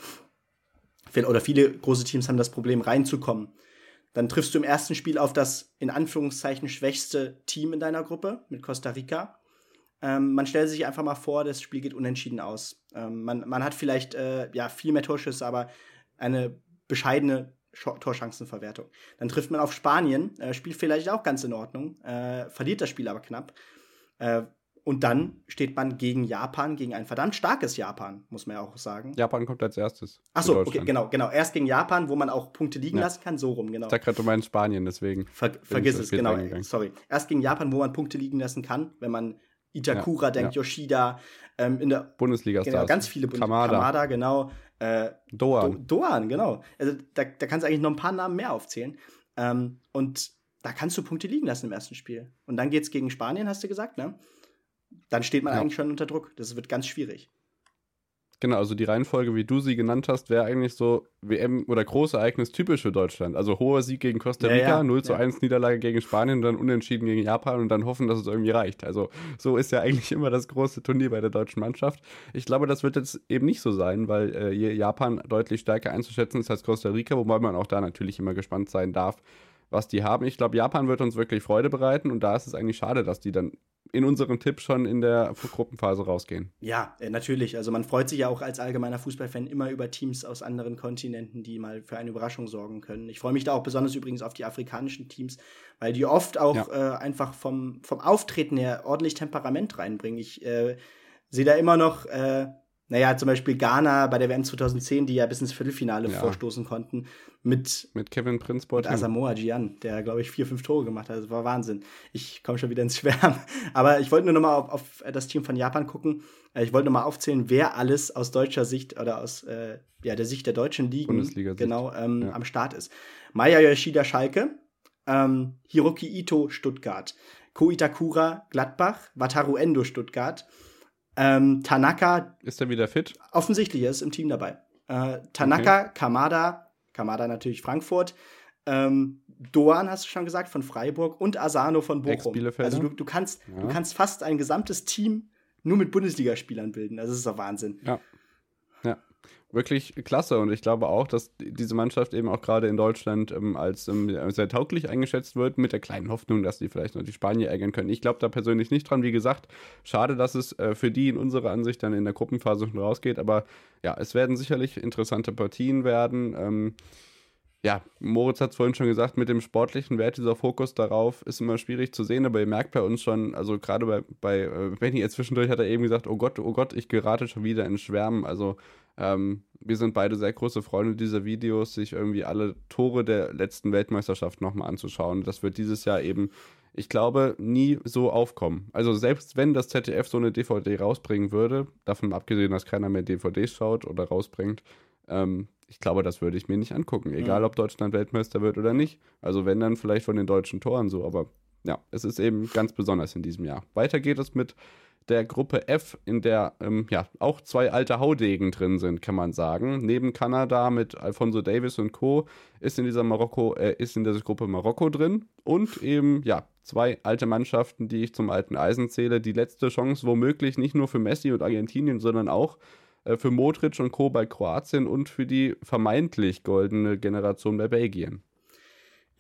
oder viele große Teams haben das Problem, reinzukommen. Dann triffst du im ersten Spiel auf das in Anführungszeichen schwächste Team in deiner Gruppe mit Costa Rica. Ähm, man stellt sich einfach mal vor, das Spiel geht unentschieden aus. Ähm, man, man hat vielleicht äh, ja, viel mehr Torschüsse, aber eine bescheidene Sch- Torchancenverwertung. Dann trifft man auf Spanien, äh, spielt vielleicht auch ganz in Ordnung, äh, verliert das Spiel aber knapp. Äh, und dann steht man gegen Japan, gegen ein verdammt starkes Japan, muss man ja auch sagen. Japan kommt als erstes. Ach so, okay, genau, genau. Erst gegen Japan, wo man auch Punkte liegen ja. lassen kann, so rum, genau. Ich sag gerade, du meinst Spanien, deswegen. Ver- vergiss es, genau, sorry. Erst gegen Japan, wo man Punkte liegen lassen kann, wenn man Itakura ja, denkt, ja. Yoshida, ähm, in der Bundesliga-Stars. Genau, ganz viele Bundesliga. Kamada. Kamada, genau. Äh, Doan. Do- Doan, genau. Also da, da kannst du eigentlich noch ein paar Namen mehr aufzählen. Ähm, und da kannst du Punkte liegen lassen im ersten Spiel. Und dann geht's gegen Spanien, hast du gesagt, ne? Dann steht man ja. eigentlich schon unter Druck. Das wird ganz schwierig. Genau, also die Reihenfolge, wie du sie genannt hast, wäre eigentlich so W M- oder Großereignis typisch für Deutschland. Also hoher Sieg gegen Costa Rica, ja, ja. null zu eins ja. Niederlage gegen Spanien, dann unentschieden gegen Japan und dann hoffen, dass es irgendwie reicht. Also so ist ja eigentlich immer das große Turnier bei der deutschen Mannschaft. Ich glaube, das wird jetzt eben nicht so sein, weil äh, Japan deutlich stärker einzuschätzen ist als Costa Rica, wobei man auch da natürlich immer gespannt sein darf, was die haben. Ich glaube, Japan wird uns wirklich Freude bereiten und da ist es eigentlich schade, dass die dann in unserem Tipp schon in der Gruppenphase rausgehen. Ja, äh, natürlich. Also man freut sich ja auch als allgemeiner Fußballfan immer über Teams aus anderen Kontinenten, die mal für eine Überraschung sorgen können. Ich freue mich da auch besonders übrigens auf die afrikanischen Teams, weil die oft auch ja. äh, einfach vom, vom Auftreten her ordentlich Temperament reinbringen. Ich äh, sehe da immer noch äh, Naja, zum Beispiel Ghana bei der W M zwanzig zehn, die ja bis ins Viertelfinale ja. vorstoßen konnten, mit, mit Kevin Prince Boateng. Mit Asamoah Gyan, der, glaube ich, vier, fünf Tore gemacht hat. Das war Wahnsinn. Ich komme schon wieder ins Schwärmen. Aber ich wollte nur noch mal auf, auf das Team von Japan gucken. Ich wollte noch mal aufzählen, wer alles aus deutscher Sicht oder aus äh, ja, der Sicht der deutschen Ligen genau ähm, ja. am Start ist. Maya Yoshida Schalke, ähm, Hiroki Ito Stuttgart, Ko Itakura Gladbach, Wataru Endo Stuttgart, Ähm, Tanaka. Ist er wieder fit? Offensichtlich, er ist im Team dabei. Äh, Tanaka, okay. Kamada, Kamada natürlich Frankfurt, ähm, Doan hast du schon gesagt, von Freiburg und Asano von Bochum. Also du, du, kannst, ja. du kannst fast ein gesamtes Team nur mit Bundesligaspielern bilden. Also das ist doch Wahnsinn. Ja. Ja. Wirklich klasse und ich glaube auch, dass diese Mannschaft eben auch gerade in Deutschland ähm, als ähm, sehr tauglich eingeschätzt wird, mit der kleinen Hoffnung, dass die vielleicht noch die Spanier ärgern können. Ich glaube da persönlich nicht dran. Wie gesagt, schade, dass es äh, für die in unserer Ansicht dann in der Gruppenphase schon rausgeht, aber ja, es werden sicherlich interessante Partien werden. Ähm, ja, Moritz hat es vorhin schon gesagt, mit dem sportlichen Wert, dieser Fokus darauf ist immer schwierig zu sehen, aber ihr merkt bei uns schon, also gerade bei, bei äh, Benny jetzt zwischendurch hat er eben gesagt, oh Gott, oh Gott, ich gerate schon wieder in Schwärmen, also ähm, wir sind beide sehr große Freunde dieser Videos, sich irgendwie alle Tore der letzten Weltmeisterschaft nochmal anzuschauen. Das wird dieses Jahr eben, ich glaube, nie so aufkommen. Also selbst wenn das Z D F so eine D V D rausbringen würde, davon abgesehen, dass keiner mehr D V Ds schaut oder rausbringt, ähm, ich glaube, das würde ich mir nicht angucken, egal mhm. ob Deutschland Weltmeister wird oder nicht. Also wenn, dann vielleicht von den deutschen Toren so, aber ja, es ist eben ganz besonders in diesem Jahr. Weiter geht es mit der Gruppe F, in der ähm, ja auch zwei alte Haudegen drin sind, kann man sagen. Neben Kanada mit Alphonso Davies und Co. ist in dieser Marokko, äh, ist in dieser Gruppe Marokko drin und eben ja zwei alte Mannschaften, die ich zum alten Eisen zähle. Die letzte Chance womöglich nicht nur für Messi und Argentinien, sondern auch äh, für Modric und Co. bei Kroatien und für die vermeintlich goldene Generation bei Belgien.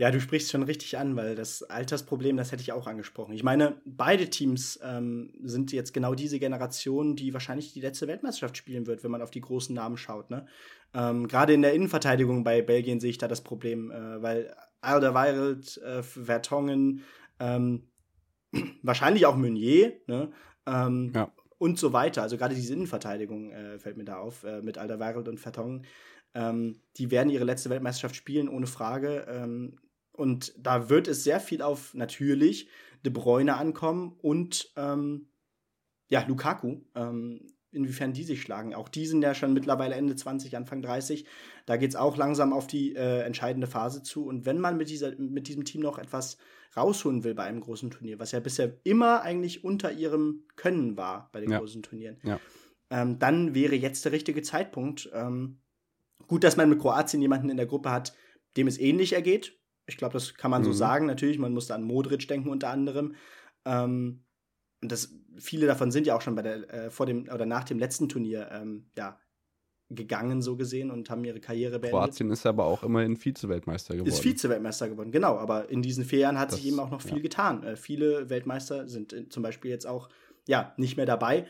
Ja, du sprichst schon richtig an, weil das Altersproblem, das hätte ich auch angesprochen. Ich meine, beide Teams ähm, sind jetzt genau diese Generation, die wahrscheinlich die letzte Weltmeisterschaft spielen wird, wenn man auf die großen Namen schaut. Ne? Ähm, Gerade in der Innenverteidigung bei Belgien sehe ich da das Problem, äh, weil Alderweireld, äh, Vertongen, ähm, wahrscheinlich auch Meunier, ne? ähm, Ja. und so weiter. Also gerade diese Innenverteidigung äh, fällt mir da auf, äh, mit Alderweireld und Vertongen. Ähm, die werden ihre letzte Weltmeisterschaft spielen, ohne Frage. Ähm, und da wird es sehr viel auf natürlich De Bruyne ankommen und ähm, ja, Lukaku. Ähm, inwiefern die sich schlagen. Auch die sind ja schon mittlerweile Ende zwanzig, Anfang dreißig. Da geht es auch langsam auf die äh, entscheidende Phase zu. Und wenn man mit, dieser, mit diesem Team noch etwas rausholen will bei einem großen Turnier, was ja bisher immer eigentlich unter ihrem Können war bei den ja. großen Turnieren, ja. ähm, dann wäre jetzt der richtige Zeitpunkt. Ähm, Gut, dass man mit Kroatien jemanden in der Gruppe hat, dem es ähnlich ergeht. Ich glaube, das kann man mhm. so sagen. Natürlich, man muss da an Modric denken unter anderem. Ähm, und das, viele davon sind ja auch schon bei der, äh, vor dem oder nach dem letzten Turnier ähm, ja, gegangen, so gesehen, und haben ihre Karriere beendet. Kroatien ist aber auch immerhin Vize-Weltmeister geworden. Ist Vize-Weltmeister geworden, genau. Aber in diesen vier Jahren hat das, sich eben auch noch viel ja. getan. Äh, viele Weltmeister sind äh, zum Beispiel jetzt auch ja, nicht mehr dabei.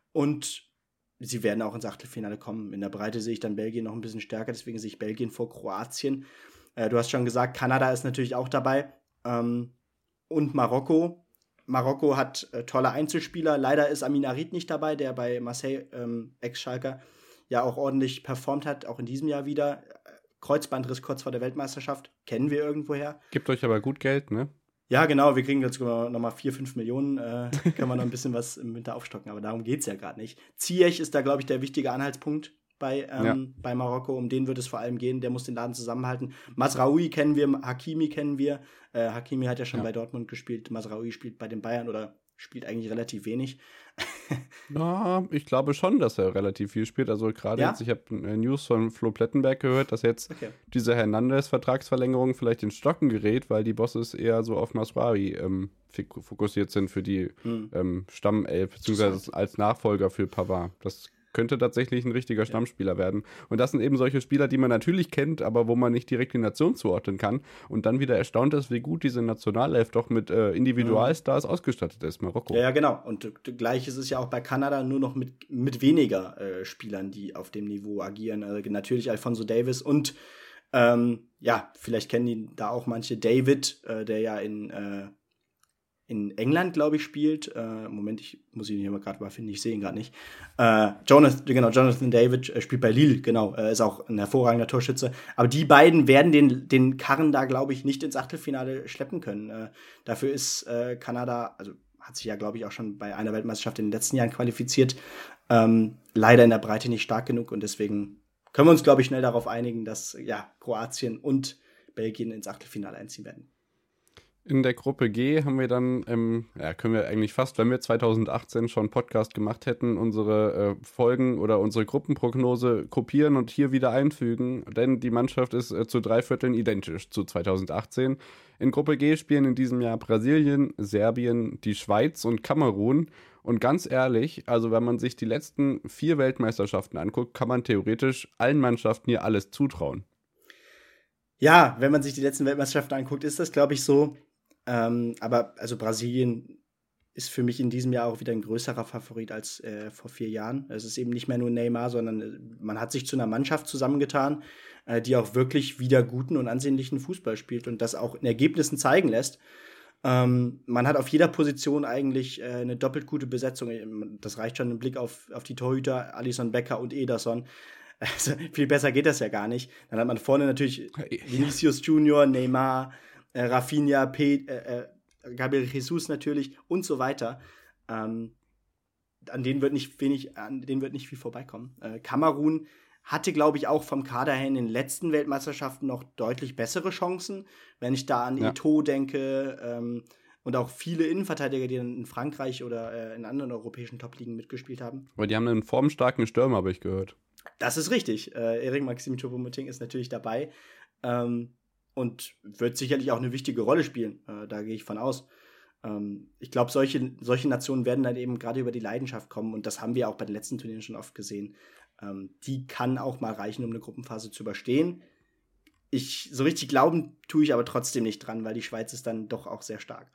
Und sie werden auch ins Achtelfinale kommen. In der Breite sehe ich dann Belgien noch ein bisschen stärker, deswegen sehe ich Belgien vor Kroatien. Äh, du hast schon gesagt, Kanada ist natürlich auch dabei. Ähm, und Marokko. Marokko hat äh, tolle Einzelspieler. Leider ist Amin Harit nicht dabei, der bei Marseille, ähm, Ex-Schalker, ja auch ordentlich performt hat, auch in diesem Jahr wieder. Kreuzbandriss kurz vor der Weltmeisterschaft. Kennen wir irgendwoher. Gibt euch aber gut Geld, ne? Ja, genau, wir kriegen jetzt nochmal vier, fünf Millionen, äh, können wir noch ein bisschen was im Winter aufstocken, aber darum geht es ja gerade nicht. Ziyech ist da, glaube ich, der wichtige Anhaltspunkt bei, ähm, ja. bei Marokko, um den wird es vor allem gehen, der muss den Laden zusammenhalten. Mazraoui kennen wir, Hakimi kennen wir, äh, Hakimi hat ja schon ja. bei Dortmund gespielt, Mazraoui spielt bei den Bayern oder spielt eigentlich relativ wenig. Ja, ich glaube schon, dass er relativ viel spielt. Also gerade ja? jetzt, ich habe News von Flo Plettenberg gehört, dass jetzt okay. diese Hernandez-Vertragsverlängerung vielleicht in Stocken gerät, weil die Bosses eher so auf Mazraoui ähm, fokussiert sind für die hm. ähm, Stammelf, beziehungsweise als Nachfolger für Pavard. Das könnte tatsächlich ein richtiger Stammspieler werden. Und das sind eben solche Spieler, die man natürlich kennt, aber wo man nicht direkt die Nation zuordnen kann. Und dann wieder erstaunt ist, wie gut diese Nationalelf doch mit äh, Individualstars mhm. ausgestattet ist, Marokko. Ja, ja, genau. Und gleich ist es ja auch bei Kanada, nur noch mit, mit weniger äh, Spielern, die auf dem Niveau agieren. Also natürlich Alphonso Davies und ähm, ja, vielleicht kennen die da auch manche, David, äh, der ja in äh, in England, glaube ich, spielt. Äh, Moment, ich muss ihn hier mal gerade mal finden, ich sehe ihn gerade nicht. Äh, Jonathan, genau, Jonathan David äh, spielt bei Lille, genau, äh, ist auch ein hervorragender Torschütze. Aber die beiden werden den, den Karren da, glaube ich, nicht ins Achtelfinale schleppen können. Äh, dafür ist äh, Kanada, also hat sich ja, glaube ich, auch schon bei einer Weltmeisterschaft in den letzten Jahren qualifiziert, ähm, leider in der Breite nicht stark genug. Und deswegen können wir uns, glaube ich, schnell darauf einigen, dass ja Kroatien und Belgien ins Achtelfinale einziehen werden. In der Gruppe G haben wir dann, ähm, ja, können wir eigentlich fast, wenn wir zwanzig achtzehn schon einen Podcast gemacht hätten, unsere äh, Folgen oder unsere Gruppenprognose kopieren und hier wieder einfügen, denn die Mannschaft ist äh, zu drei Vierteln identisch zu zwanzig achtzehn. In Gruppe G spielen in diesem Jahr Brasilien, Serbien, die Schweiz und Kamerun. Und ganz ehrlich, also wenn man sich die letzten vier Weltmeisterschaften anguckt, kann man theoretisch allen Mannschaften hier alles zutrauen. Ja, wenn man sich die letzten Weltmeisterschaften anguckt, ist das, glaube ich, so. Ähm, aber also Brasilien ist für mich in diesem Jahr auch wieder ein größerer Favorit als äh, vor vier Jahren. Es ist eben nicht mehr nur Neymar, sondern äh, man hat sich zu einer Mannschaft zusammengetan, äh, die auch wirklich wieder guten und ansehnlichen Fußball spielt und das auch in Ergebnissen zeigen lässt. Ähm, man hat auf jeder Position eigentlich äh, eine doppelt gute Besetzung. Das reicht schon im Blick auf, auf die Torhüter, Alisson Becker und Ederson. Also, viel besser geht das ja gar nicht. Dann hat man vorne natürlich Vinicius Junior, Neymar, Äh, Rafinha, P, äh, äh, Gabriel Jesus natürlich und so weiter. Ähm, an denen wird nicht wenig, an denen wird nicht viel vorbeikommen. Äh, Kamerun hatte, glaube ich, auch vom Kader her in den letzten Weltmeisterschaften noch deutlich bessere Chancen. Wenn ich da an ja. Eto'o denke ähm, und auch viele Innenverteidiger, die dann in Frankreich oder äh, in anderen europäischen Top-Ligen mitgespielt haben. Aber die haben einen formstarken Stürmer, habe ich gehört. Das ist richtig. Äh, Erik Maxim Choupo-Moting ist natürlich dabei. Ähm, Und wird sicherlich auch eine wichtige Rolle spielen. Äh, da gehe ich von aus. Ähm, ich glaube, solche, solche Nationen werden dann eben gerade über die Leidenschaft kommen. Und das haben wir auch bei den letzten Turnieren schon oft gesehen. Ähm, die kann auch mal reichen, um eine Gruppenphase zu überstehen. ich so richtig glauben tue ich aber trotzdem nicht dran, weil die Schweiz ist dann doch auch sehr stark.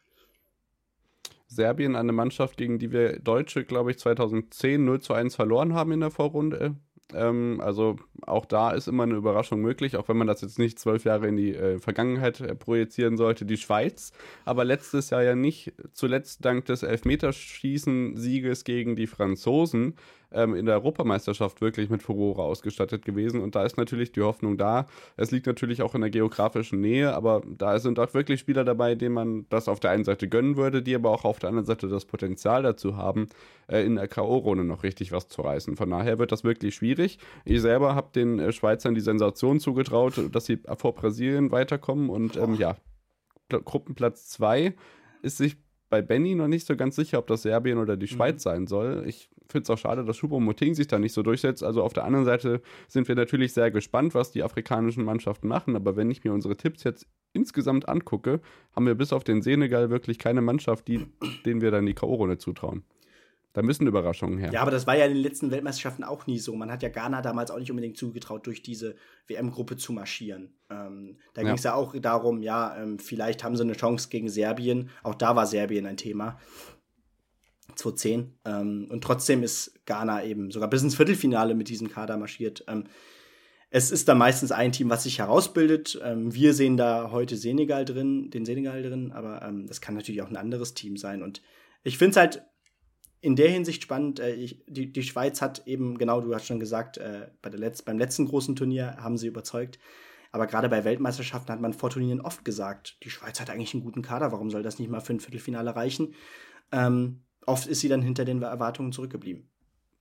Serbien, eine Mannschaft, gegen die wir Deutsche, glaube ich, zweitausendzehn null zu eins verloren haben in der Vorrunde. Ähm, also auch da ist immer eine Überraschung möglich, auch wenn man das jetzt nicht zwölf Jahre in die äh, Vergangenheit äh, projizieren sollte. Die Schweiz, aber letztes Jahr ja nicht zuletzt dank des Elfmeterschießen-Sieges gegen die Franzosen ähm, in der Europameisterschaft wirklich mit Furore ausgestattet gewesen. Und da ist natürlich die Hoffnung da. Es liegt natürlich auch in der geografischen Nähe, aber da sind auch wirklich Spieler dabei, denen man das auf der einen Seite gönnen würde, die aber auch auf der anderen Seite das Potenzial dazu haben, äh, in der K O-Runde noch richtig was zu reißen. Von daher wird das wirklich schwierig. Ich selber habe den äh, Schweizern die Sensation zugetraut, dass sie vor Brasilien weiterkommen und ähm, ja, Pl- Gruppenplatz zwei ist sich bei Benny noch nicht so ganz sicher, ob das Serbien oder die Schweiz mhm. sein soll. Ich finde es auch schade, dass Choupo-Moting sich da nicht so durchsetzt. Also auf der anderen Seite sind wir natürlich sehr gespannt, was die afrikanischen Mannschaften machen. Aber wenn ich mir unsere Tipps jetzt insgesamt angucke, haben wir bis auf den Senegal wirklich keine Mannschaft, die, denen wir dann die K O-Runde zutrauen. Da müssen Überraschungen her. Ja, aber das war ja in den letzten Weltmeisterschaften auch nie so. Man hat ja Ghana damals auch nicht unbedingt zugetraut, durch diese W M-Gruppe zu marschieren. Ähm, da ging es ja. ja auch darum, ja, ähm, vielleicht haben sie eine Chance gegen Serbien. Auch da war Serbien ein Thema. zweitausendzehn. Ähm, und trotzdem ist Ghana eben sogar bis ins Viertelfinale mit diesem Kader marschiert. Ähm, es ist da meistens ein Team, was sich herausbildet. Ähm, wir sehen da heute Senegal drin, den Senegal drin, aber ähm, das kann natürlich auch ein anderes Team sein. Und ich finde es halt in der Hinsicht spannend. Äh, ich, die, die Schweiz hat eben, genau, du hast schon gesagt, äh, bei der Letz-, beim letzten großen Turnier haben sie überzeugt. Aber gerade bei Weltmeisterschaften hat man vor Turnieren oft gesagt, die Schweiz hat eigentlich einen guten Kader, warum soll das nicht mal für ein Viertelfinale reichen? Ähm, oft ist sie dann hinter den Erwartungen zurückgeblieben.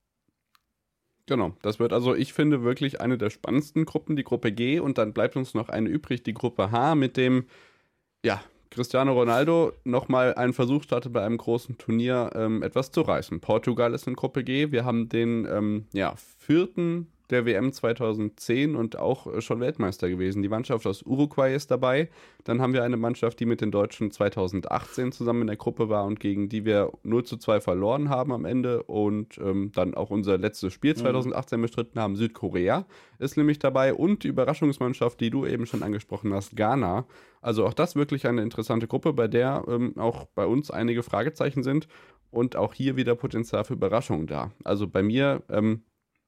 Genau, das wird also, ich finde, wirklich eine der spannendsten Gruppen, die Gruppe G. Und dann bleibt uns noch eine übrig, die Gruppe H, mit dem, ja, Cristiano Ronaldo nochmal einen Versuch startet, bei einem großen Turnier ähm, etwas zu reißen. Portugal ist in Gruppe G. Wir haben den ähm, ja, vierten der W M zweitausendzehn und auch schon Weltmeister gewesen. Die Mannschaft aus Uruguay ist dabei. Dann haben wir eine Mannschaft, die mit den Deutschen zweitausendachtzehn zusammen in der Gruppe war und gegen die wir null zu zwei verloren haben am Ende und ähm, dann auch unser letztes Spiel zweitausendachtzehn bestritten haben. Südkorea ist nämlich dabei und die Überraschungsmannschaft, die du eben schon angesprochen hast, Ghana. Also auch das wirklich eine interessante Gruppe, bei der ähm, auch bei uns einige Fragezeichen sind und auch hier wieder Potenzial für Überraschungen da. Also bei mir ähm,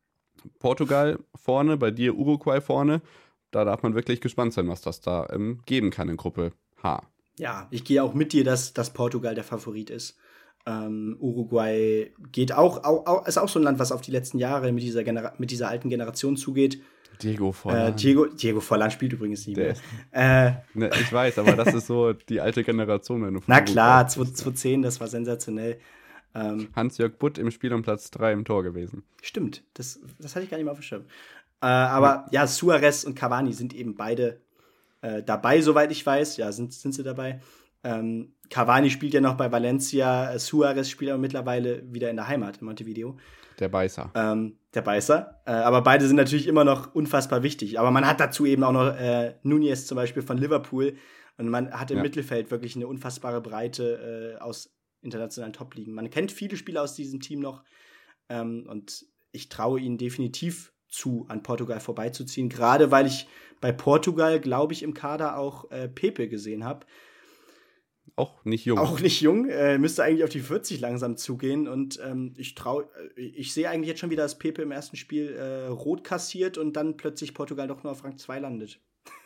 Portugal vorne, bei dir Uruguay vorne. Da darf man wirklich gespannt sein, was das da ähm, geben kann in Gruppe H. Ja, ich gehe auch mit dir, dass, dass Portugal der Favorit ist. Ähm, Uruguay geht auch, auch, auch, ist auch so ein Land, was auf die letzten Jahre mit dieser, Genera- mit dieser alten Generation zugeht. Diego Forlan. Äh, Diego, Diego Forlan spielt übrigens nicht mehr. Äh, ne, ich weiß, aber das ist so die alte Generation. Wenn du na klar, zweitausendzehn, das war sensationell. Ähm, Hans-Jörg Butt im Spiel um Platz drei im Tor gewesen. Stimmt, das, das hatte ich gar nicht mehr auf dem Schirm. Äh, aber ja. ja, Suarez und Cavani sind eben beide äh, dabei, soweit ich weiß. Ja, sind, sind sie dabei. Ähm, Cavani spielt ja noch bei Valencia, Suarez spielt aber mittlerweile wieder in der Heimat, in Montevideo. Der Beißer. Ähm, der Beißer. Äh, aber beide sind natürlich immer noch unfassbar wichtig. Aber man hat dazu eben auch noch äh, Núñez zum Beispiel von Liverpool. Und man hat im ja. Mittelfeld wirklich eine unfassbare Breite äh, aus internationalen Top-Ligen. Man kennt viele Spieler aus diesem Team noch. Ähm, und ich traue ihnen definitiv zu, an Portugal vorbeizuziehen. Gerade weil ich bei Portugal, glaube ich, im Kader auch äh, Pepe gesehen habe. Auch nicht jung. Auch nicht jung, äh, müsste eigentlich auf die vierzig langsam zugehen. Und ähm, ich traue, ich sehe eigentlich jetzt schon wieder, dass Pepe im ersten Spiel äh, rot kassiert und dann plötzlich Portugal doch nur auf Rang zwei landet.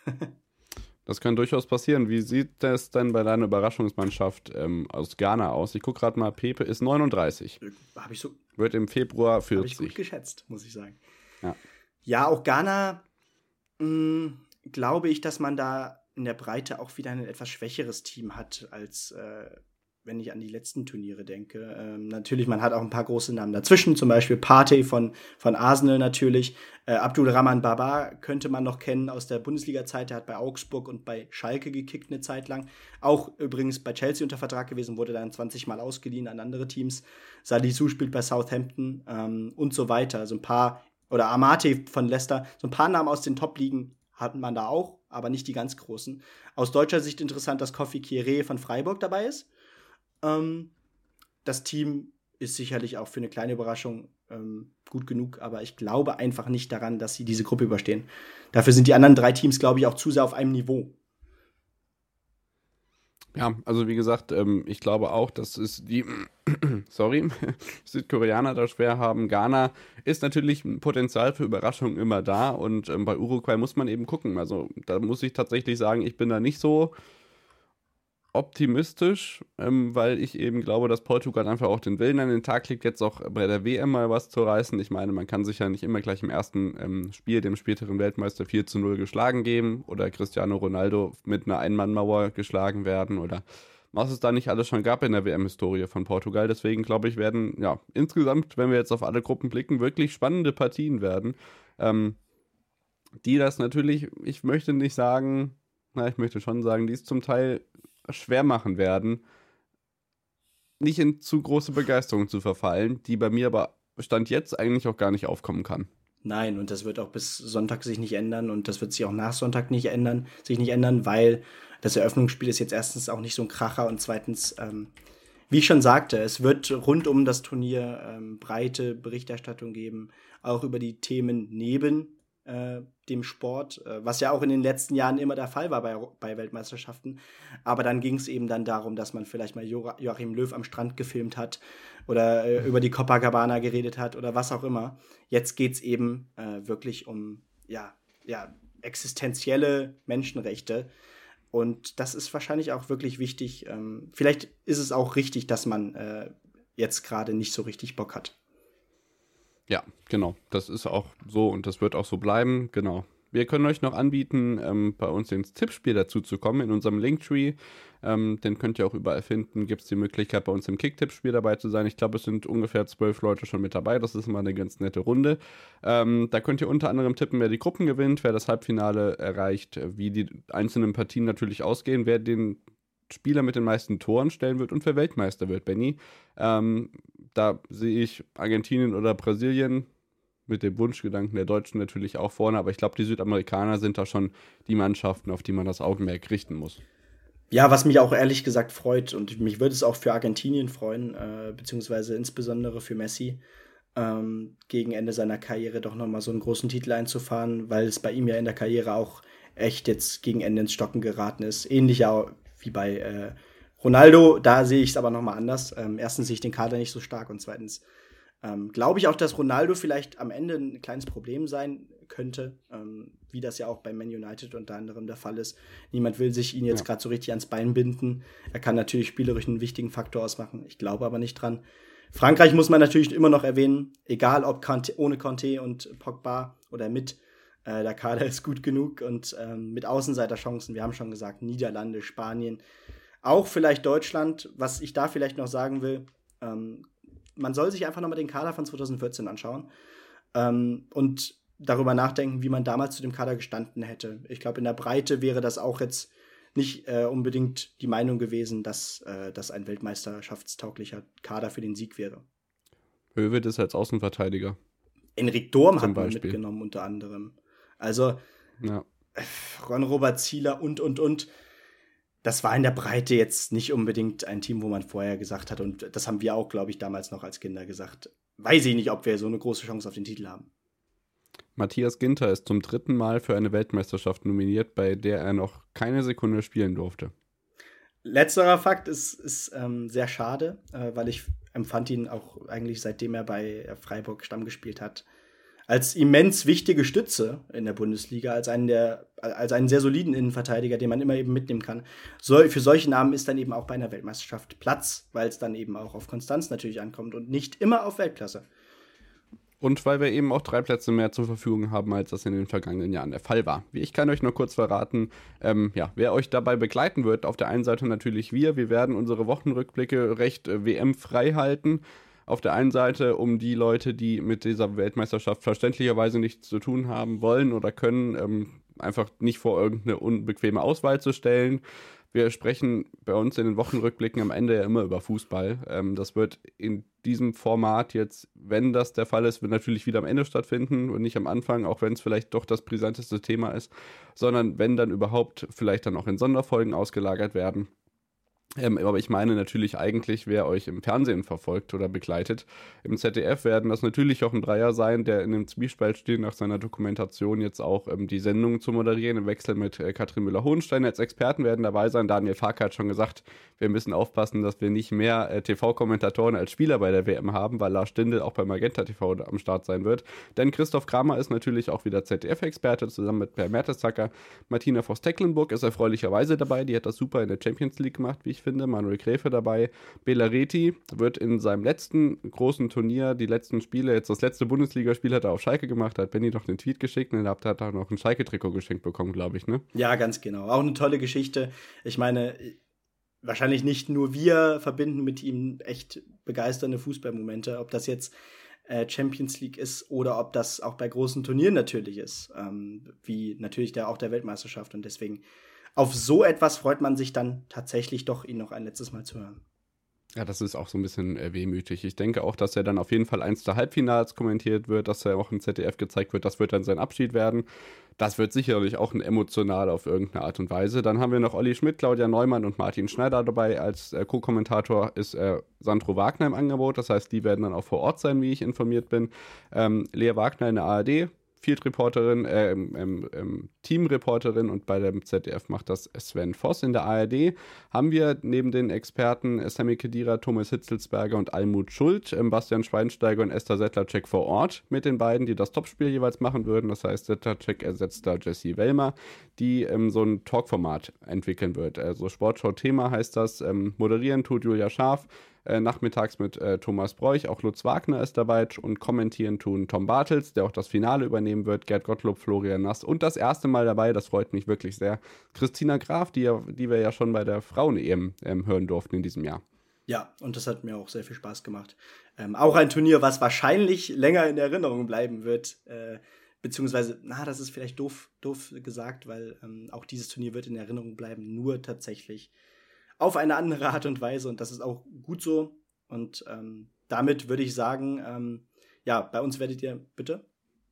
Das kann durchaus passieren. Wie sieht das denn bei deiner Überraschungsmannschaft ähm, aus Ghana aus? Ich gucke gerade mal, Pepe ist neununddreißig. Hab ich so, Wird im Februar vierzig. Habe ich gut geschätzt, muss ich sagen. Ja, ja auch Ghana, mh, glaube ich, dass man da in der Breite auch wieder ein etwas schwächeres Team hat, als äh, wenn ich an die letzten Turniere denke. Ähm, natürlich, man hat auch ein paar große Namen dazwischen, zum Beispiel Partey von, von Arsenal natürlich. Äh, Abdulrahman Baba könnte man noch kennen aus der Bundesliga-Zeit. Der hat bei Augsburg und bei Schalke gekickt eine Zeit lang. Auch übrigens bei Chelsea unter Vertrag gewesen, wurde dann zwanzig Mal ausgeliehen an andere Teams. Salisu spielt bei Southampton ähm, und so weiter. Also ein paar, oder Amate von Leicester, so ein paar Namen aus den Top-Ligen hatten man da auch, aber nicht die ganz großen. Aus deutscher Sicht interessant, dass Kofi Kieré von Freiburg dabei ist. Ähm, das Team ist sicherlich auch für eine kleine Überraschung ähm, gut genug, aber ich glaube einfach nicht daran, dass sie diese Gruppe überstehen. Dafür sind die anderen drei Teams, glaube ich, auch zu sehr auf einem Niveau. Ja, also wie gesagt, ähm, ich glaube auch, dass es die, sorry, Südkoreaner da schwer haben. Ghana ist natürlich ein Potenzial für Überraschungen immer da und ähm, bei Uruguay muss man eben gucken. Also da muss ich tatsächlich sagen, ich bin da nicht so optimistisch, ähm, weil ich eben glaube, dass Portugal einfach auch den Willen an den Tag legt, jetzt auch bei der W M mal was zu reißen. Ich meine, man kann sich ja nicht immer gleich im ersten ähm, Spiel dem späteren Weltmeister vier zu null geschlagen geben oder Cristiano Ronaldo mit einer Einmannmauer geschlagen werden oder was es da nicht alles schon gab in der W M-Historie von Portugal. Deswegen glaube ich, werden, ja, insgesamt, wenn wir jetzt auf alle Gruppen blicken, wirklich spannende Partien werden, ähm, die das natürlich, ich möchte nicht sagen, na, ich möchte schon sagen, die es zum Teil schwer machen werden, nicht in zu große Begeisterung zu verfallen, die bei mir aber Stand jetzt eigentlich auch gar nicht aufkommen kann. Nein, und das wird auch bis Sonntag sich nicht ändern und das wird sich auch nach Sonntag nicht ändern, sich nicht ändern, weil das Eröffnungsspiel ist jetzt erstens auch nicht so ein Kracher und zweitens, ähm, wie ich schon sagte, es wird rund um das Turnier ähm, breite Berichterstattung geben, auch über die Themen neben äh, dem Sport, äh, was ja auch in den letzten Jahren immer der Fall war bei, bei Weltmeisterschaften. Aber dann ging es eben dann darum, dass man vielleicht mal jo- Joachim Löw am Strand gefilmt hat oder äh, über die Copacabana geredet hat oder was auch immer. Jetzt geht es eben äh, wirklich um ja, ja, existenzielle Menschenrechte. Und das ist wahrscheinlich auch wirklich wichtig. Ähm, vielleicht ist es auch richtig, dass man äh, jetzt gerade nicht so richtig Bock hat. Ja, genau. Das ist auch so und das wird auch so bleiben. Genau. Wir können euch noch anbieten, ähm, bei uns ins Tippspiel dazu zu kommen, in unserem Linktree. Ähm, den könnt ihr auch überall finden. Gibt es die Möglichkeit, bei uns im Kick-Tippspiel dabei zu sein. Ich glaube, es sind ungefähr zwölf Leute schon mit dabei. Das ist immer eine ganz nette Runde. Ähm, da könnt ihr unter anderem tippen, wer die Gruppen gewinnt, wer das Halbfinale erreicht, wie die einzelnen Partien natürlich ausgehen, wer den Spieler mit den meisten Toren stellen wird und wer Weltmeister wird, Benny. Ähm, da sehe ich Argentinien oder Brasilien mit dem Wunschgedanken der Deutschen natürlich auch vorne, aber ich glaube, die Südamerikaner sind da schon die Mannschaften, auf die man das Augenmerk richten muss. Ja, was mich auch ehrlich gesagt freut und mich würde es auch für Argentinien freuen, äh, beziehungsweise insbesondere für Messi, ähm, gegen Ende seiner Karriere doch nochmal so einen großen Titel einzufahren, weil es bei ihm ja in der Karriere auch echt jetzt gegen Ende ins Stocken geraten ist. Ähnlich ja wie bei äh, Ronaldo, da sehe ich es aber nochmal anders. Ähm, erstens sehe ich den Kader nicht so stark und zweitens ähm, glaube ich auch, dass Ronaldo vielleicht am Ende ein kleines Problem sein könnte, ähm, wie das ja auch bei Man United unter anderem der Fall ist. Niemand will sich ihn jetzt ja. gerade so richtig ans Bein binden. Er kann natürlich spielerisch einen wichtigen Faktor ausmachen. Ich glaube aber nicht dran. Frankreich muss man natürlich immer noch erwähnen, egal ob Kanté, ohne Kanté und Pogba oder mit. Äh, der Kader ist gut genug und ähm, mit Außenseiterchancen, wir haben schon gesagt, Niederlande, Spanien, auch vielleicht Deutschland. Was ich da vielleicht noch sagen will, ähm, man soll sich einfach nochmal den Kader von zwanzig vierzehn anschauen ähm, und darüber nachdenken, wie man damals zu dem Kader gestanden hätte. Ich glaube, in der Breite wäre das auch jetzt nicht äh, unbedingt die Meinung gewesen, dass äh, das ein weltmeisterschaftstauglicher Kader für den Sieg wäre. Höwedt ist als Außenverteidiger. Enric Dorm Zum hat man Beispiel. mitgenommen unter anderem. Also Ja. Ron-Robert Zieler und, und, und. Das war in der Breite jetzt nicht unbedingt ein Team, wo man vorher gesagt hat, und das haben wir auch, glaube ich, damals noch als Kinder gesagt, weiß ich nicht, ob wir so eine große Chance auf den Titel haben. Matthias Ginter ist zum dritten Mal für eine Weltmeisterschaft nominiert, bei der er noch keine Sekunde spielen durfte. Letzterer Fakt ist, ist ähm, sehr schade, äh, weil ich empfand ihn auch eigentlich, seitdem er bei Freiburg Stamm gespielt hat, als immens wichtige Stütze in der Bundesliga, als einen, der, als einen sehr soliden Innenverteidiger, den man immer eben mitnehmen kann. So, für solche Namen ist dann eben auch bei einer Weltmeisterschaft Platz, weil es dann eben auch auf Konstanz natürlich ankommt und nicht immer auf Weltklasse. Und weil wir eben auch drei Plätze mehr zur Verfügung haben, als das in den vergangenen Jahren der Fall war. Ich kann euch nur kurz verraten, ähm, ja, wer euch dabei begleiten wird. Auf der einen Seite natürlich wir. Wir werden unsere Wochenrückblicke recht äh, W M-frei halten. Auf der einen Seite um die Leute, die mit dieser Weltmeisterschaft verständlicherweise nichts zu tun haben wollen oder können, ähm, einfach nicht vor irgendeine unbequeme Auswahl zu stellen. Wir sprechen bei uns in den Wochenrückblicken am Ende ja immer über Fußball. Ähm, das wird in diesem Format jetzt, wenn das der Fall ist, wird natürlich wieder am Ende stattfinden und nicht am Anfang, auch wenn es vielleicht doch das brisanteste Thema ist, sondern wenn dann überhaupt vielleicht dann auch in Sonderfolgen ausgelagert werden. Ähm, aber ich meine natürlich eigentlich, wer euch im Fernsehen verfolgt oder begleitet. Im Z D F werden das natürlich auch ein Dreier sein, der in dem Zwiespalt steht, nach seiner Dokumentation jetzt auch ähm, die Sendung zu moderieren. Im Wechsel mit äh, Katrin Müller-Hohenstein als Experten werden dabei sein. Daniel Farke hat schon gesagt, wir müssen aufpassen, dass wir nicht mehr äh, T V-Kommentatoren als Spieler bei der W M haben, weil Lars Stindl auch bei Magenta T V am Start sein wird. Denn Christoph Kramer ist natürlich auch wieder Z D F-Experte, zusammen mit Per Mertesacker. Martina Voss-Tecklenburg ist erfreulicherweise dabei, die hat das super in der Champions League gemacht, wie ich finde. Manuel Gräfe dabei. Bela Reti wird in seinem letzten großen Turnier, die letzten Spiele, jetzt das letzte Bundesligaspiel hat er auf Schalke gemacht, da hat Benni noch den Tweet geschickt und da hat er noch ein Schalke-Trikot geschenkt bekommen, glaube ich, ne? Ja, ganz genau. Auch eine tolle Geschichte. Ich meine, wahrscheinlich nicht nur wir verbinden mit ihm echt begeisternde Fußballmomente, ob das jetzt äh, Champions League ist oder ob das auch bei großen Turnieren natürlich ist, ähm, wie natürlich der, auch der Weltmeisterschaft, und deswegen auf so etwas freut man sich dann tatsächlich doch, ihn noch ein letztes Mal zu hören. Ja, das ist auch so ein bisschen äh, wehmütig. Ich denke auch, dass er dann auf jeden Fall eins der Halbfinals kommentiert wird, dass er auch im Z D F gezeigt wird. Das wird dann sein Abschied werden. Das wird sicherlich auch ein emotional auf irgendeine Art und Weise. Dann haben wir noch Olli Schmidt, Claudia Neumann und Martin Schneider dabei. Als äh, Co-Kommentator ist äh, Sandro Wagner im Angebot. Das heißt, die werden dann auch vor Ort sein, wie ich informiert bin. Ähm, Lea Wagner in der A R D. Field-Reporterin, äh, ähm, ähm, Team-Reporterin, und bei dem Z D F macht das Sven Voss. In der A R D haben wir neben den Experten Sami Khedira, Thomas Hitzelsberger und Almut Schuld, ähm, Bastian Schweinsteiger und Esther Sedlacek vor Ort mit den beiden, die das Topspiel jeweils machen würden. Das heißt, Sedlacek ersetzt da Jessie Wellmer, die ähm, so ein Talkformat entwickeln wird. Also Sportschau-Thema heißt das. Ähm, moderieren tut Julia Scharf, Äh, nachmittags mit äh, Thomas Broich, auch Lutz Wagner ist dabei, und kommentieren tun Tom Bartels, der auch das Finale übernehmen wird, Gerd Gottlob, Florian Nass und das erste Mal dabei, das freut mich wirklich sehr, Christina Graf, die, ja, die wir ja schon bei der Frauen-E M ähm, hören durften in diesem Jahr. Ja, und das hat mir auch sehr viel Spaß gemacht. Ähm, auch ein Turnier, was wahrscheinlich länger in Erinnerung bleiben wird, äh, beziehungsweise, na, das ist vielleicht doof, doof gesagt, weil ähm, auch dieses Turnier wird in Erinnerung bleiben, nur tatsächlich auf eine andere Art und Weise, und das ist auch gut so. Und ähm, damit würde ich sagen, ähm, ja, bei uns werdet ihr, bitte?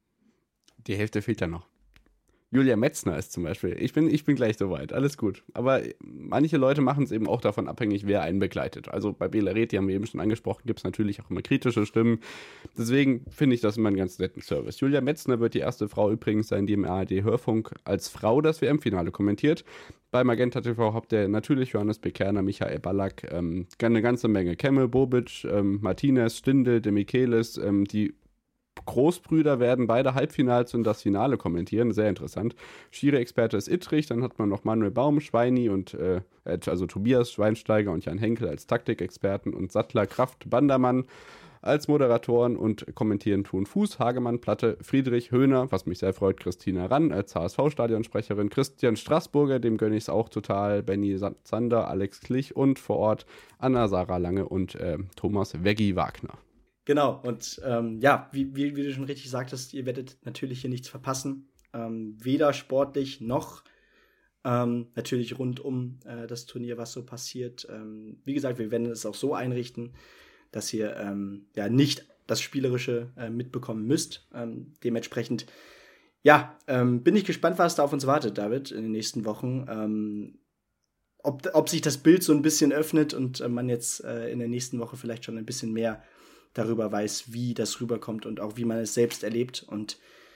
Die Hälfte fehlt ja noch. Julia Metzner ist zum Beispiel, ich bin, ich bin gleich soweit, alles gut. Aber manche Leute machen es eben auch davon abhängig, wer einen begleitet. Also bei Bela Reti, haben wir eben schon angesprochen, gibt es natürlich auch immer kritische Stimmen. Deswegen finde ich das immer einen ganz netten Service. Julia Metzner wird die erste Frau übrigens sein, die im A R D-Hörfunk als Frau das W M-Finale kommentiert. Bei Magenta T V habt ihr natürlich Johannes Bekerner, Michael Ballack, ähm, eine ganze Menge. Kemmel, Bobic, ähm, Martinez, Stindl, De Michelis, ähm, die Großbrüder werden beide Halbfinals und das Finale kommentieren, sehr interessant. Schiri-Experte ist Ittrich, dann hat man noch Manuel Baum, Schweini und äh, also Tobias Schweinsteiger und Jan Henkel als Taktikexperten und Sattler, Kraft, Bandermann als Moderatoren, und kommentieren tun Fuß, Hagemann, Platte, Friedrich, Höhner, was mich sehr freut, Christina Rann als H S V-Stadionsprecherin, Christian Straßburger, dem gönne ich es auch total, Benny Zander, Alex Klich und vor Ort Anna-Sarah Lange und äh, Thomas Veggi Wagner. Genau, und ähm, ja, wie, wie, wie du schon richtig sagtest, ihr werdet natürlich hier nichts verpassen. Ähm, weder sportlich noch ähm, natürlich rund um äh, das Turnier, was so passiert. Ähm, wie gesagt, wir werden es auch so einrichten, dass ihr ähm, ja nicht das Spielerische äh, mitbekommen müsst. Ähm, dementsprechend, ja, ähm, bin ich gespannt, was da auf uns wartet, David, in den nächsten Wochen. Ähm, ob, ob sich das Bild so ein bisschen öffnet und äh, man jetzt äh, in der nächsten Woche vielleicht schon ein bisschen mehr darüber weiß, wie das rüberkommt und auch wie man es selbst erlebt. Und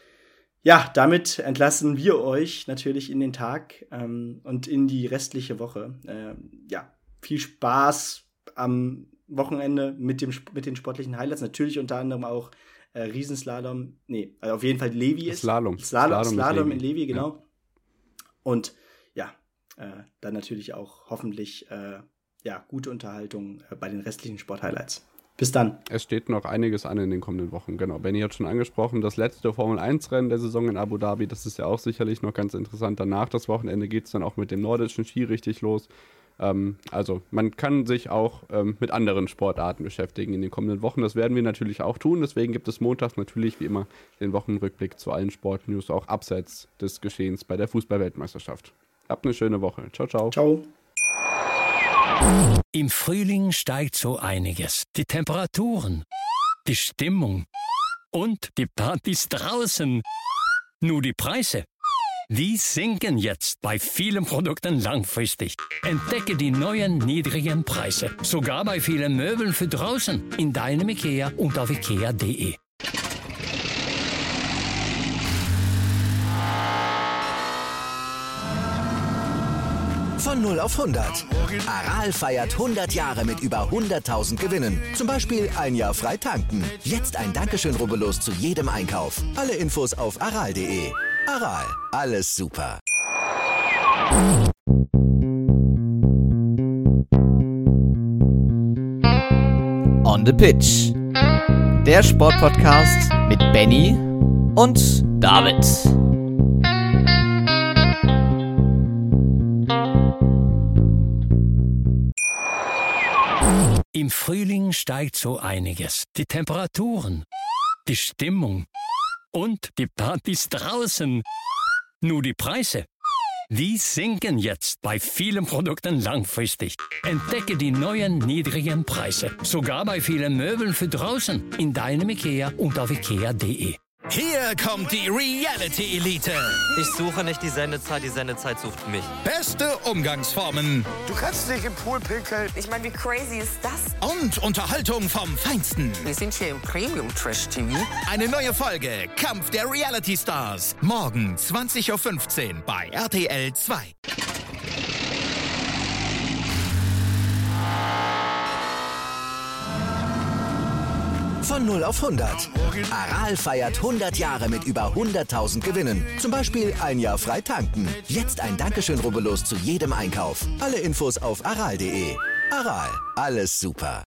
ja, damit entlassen wir euch natürlich in den Tag ähm, und in die restliche Woche. Ähm, ja, viel Spaß am Wochenende mit, dem, mit den sportlichen Highlights. Natürlich unter anderem auch äh, Riesenslalom. Nee, also auf jeden Fall Levi ist. Slalom. Slalom, Slalom, Slalom in Levi, genau. Ja. Und ja, äh, dann natürlich auch hoffentlich äh, ja, gute Unterhaltung äh, bei den restlichen Sporthighlights. Bis dann. Es steht noch einiges an in den kommenden Wochen. Genau, Benni hat schon angesprochen, das letzte Formel eins Rennen der Saison in Abu Dhabi, das ist ja auch sicherlich noch ganz interessant. Danach, das Wochenende, geht es dann auch mit dem nordischen Ski richtig los. Ähm, also man kann sich auch ähm, mit anderen Sportarten beschäftigen in den kommenden Wochen. Das werden wir natürlich auch tun. Deswegen gibt es montags natürlich wie immer den Wochenrückblick zu allen Sportnews, auch abseits des Geschehens bei der Fußball-Weltmeisterschaft. Habt eine schöne Woche. Ciao, ciao. Ciao. Im Frühling steigt so einiges. Die Temperaturen, die Stimmung und die Partys draußen. Nur die Preise, Die sinken jetzt bei vielen Produkten langfristig. Entdecke die neuen niedrigen Preise. Sogar bei vielen Möbeln für draußen. In deinem IKEA und auf ikea punkt de. Von null auf hundert. Aral feiert hundert Jahre mit über hunderttausend Gewinnen. Zum Beispiel ein Jahr frei tanken. Jetzt ein Dankeschön, rubbellos zu jedem Einkauf. Alle Infos auf aral punkt de. Aral, alles super. On the Pitch. Der Sportpodcast mit Benny und David. Im Frühling steigt so einiges. Die Temperaturen, die Stimmung und die Partys draußen. Nur die Preise, die sinken jetzt bei vielen Produkten langfristig. Entdecke die neuen niedrigen Preise. Sogar bei vielen Möbeln für draußen. In deinem IKEA und auf ikea punkt de. Hier kommt die Reality Elite. Ich suche nicht die Sendezeit, die Sendezeit sucht mich. Beste Umgangsformen. Du kannst nicht im Pool pinkeln. Ich meine, wie crazy ist das? Und Unterhaltung vom Feinsten. Wir sind hier im Premium-Trash-T V. Eine neue Folge Kampf der Reality Stars. Morgen zwanzig Uhr fünfzehn bei R T L zwei. Von null auf hundert. Aral feiert hundert Jahre mit über hunderttausend Gewinnen. Zum Beispiel ein Jahr frei tanken. Jetzt ein Dankeschön, rubbellos zu jedem Einkauf. Alle Infos auf aral punkt de. Aral, alles super.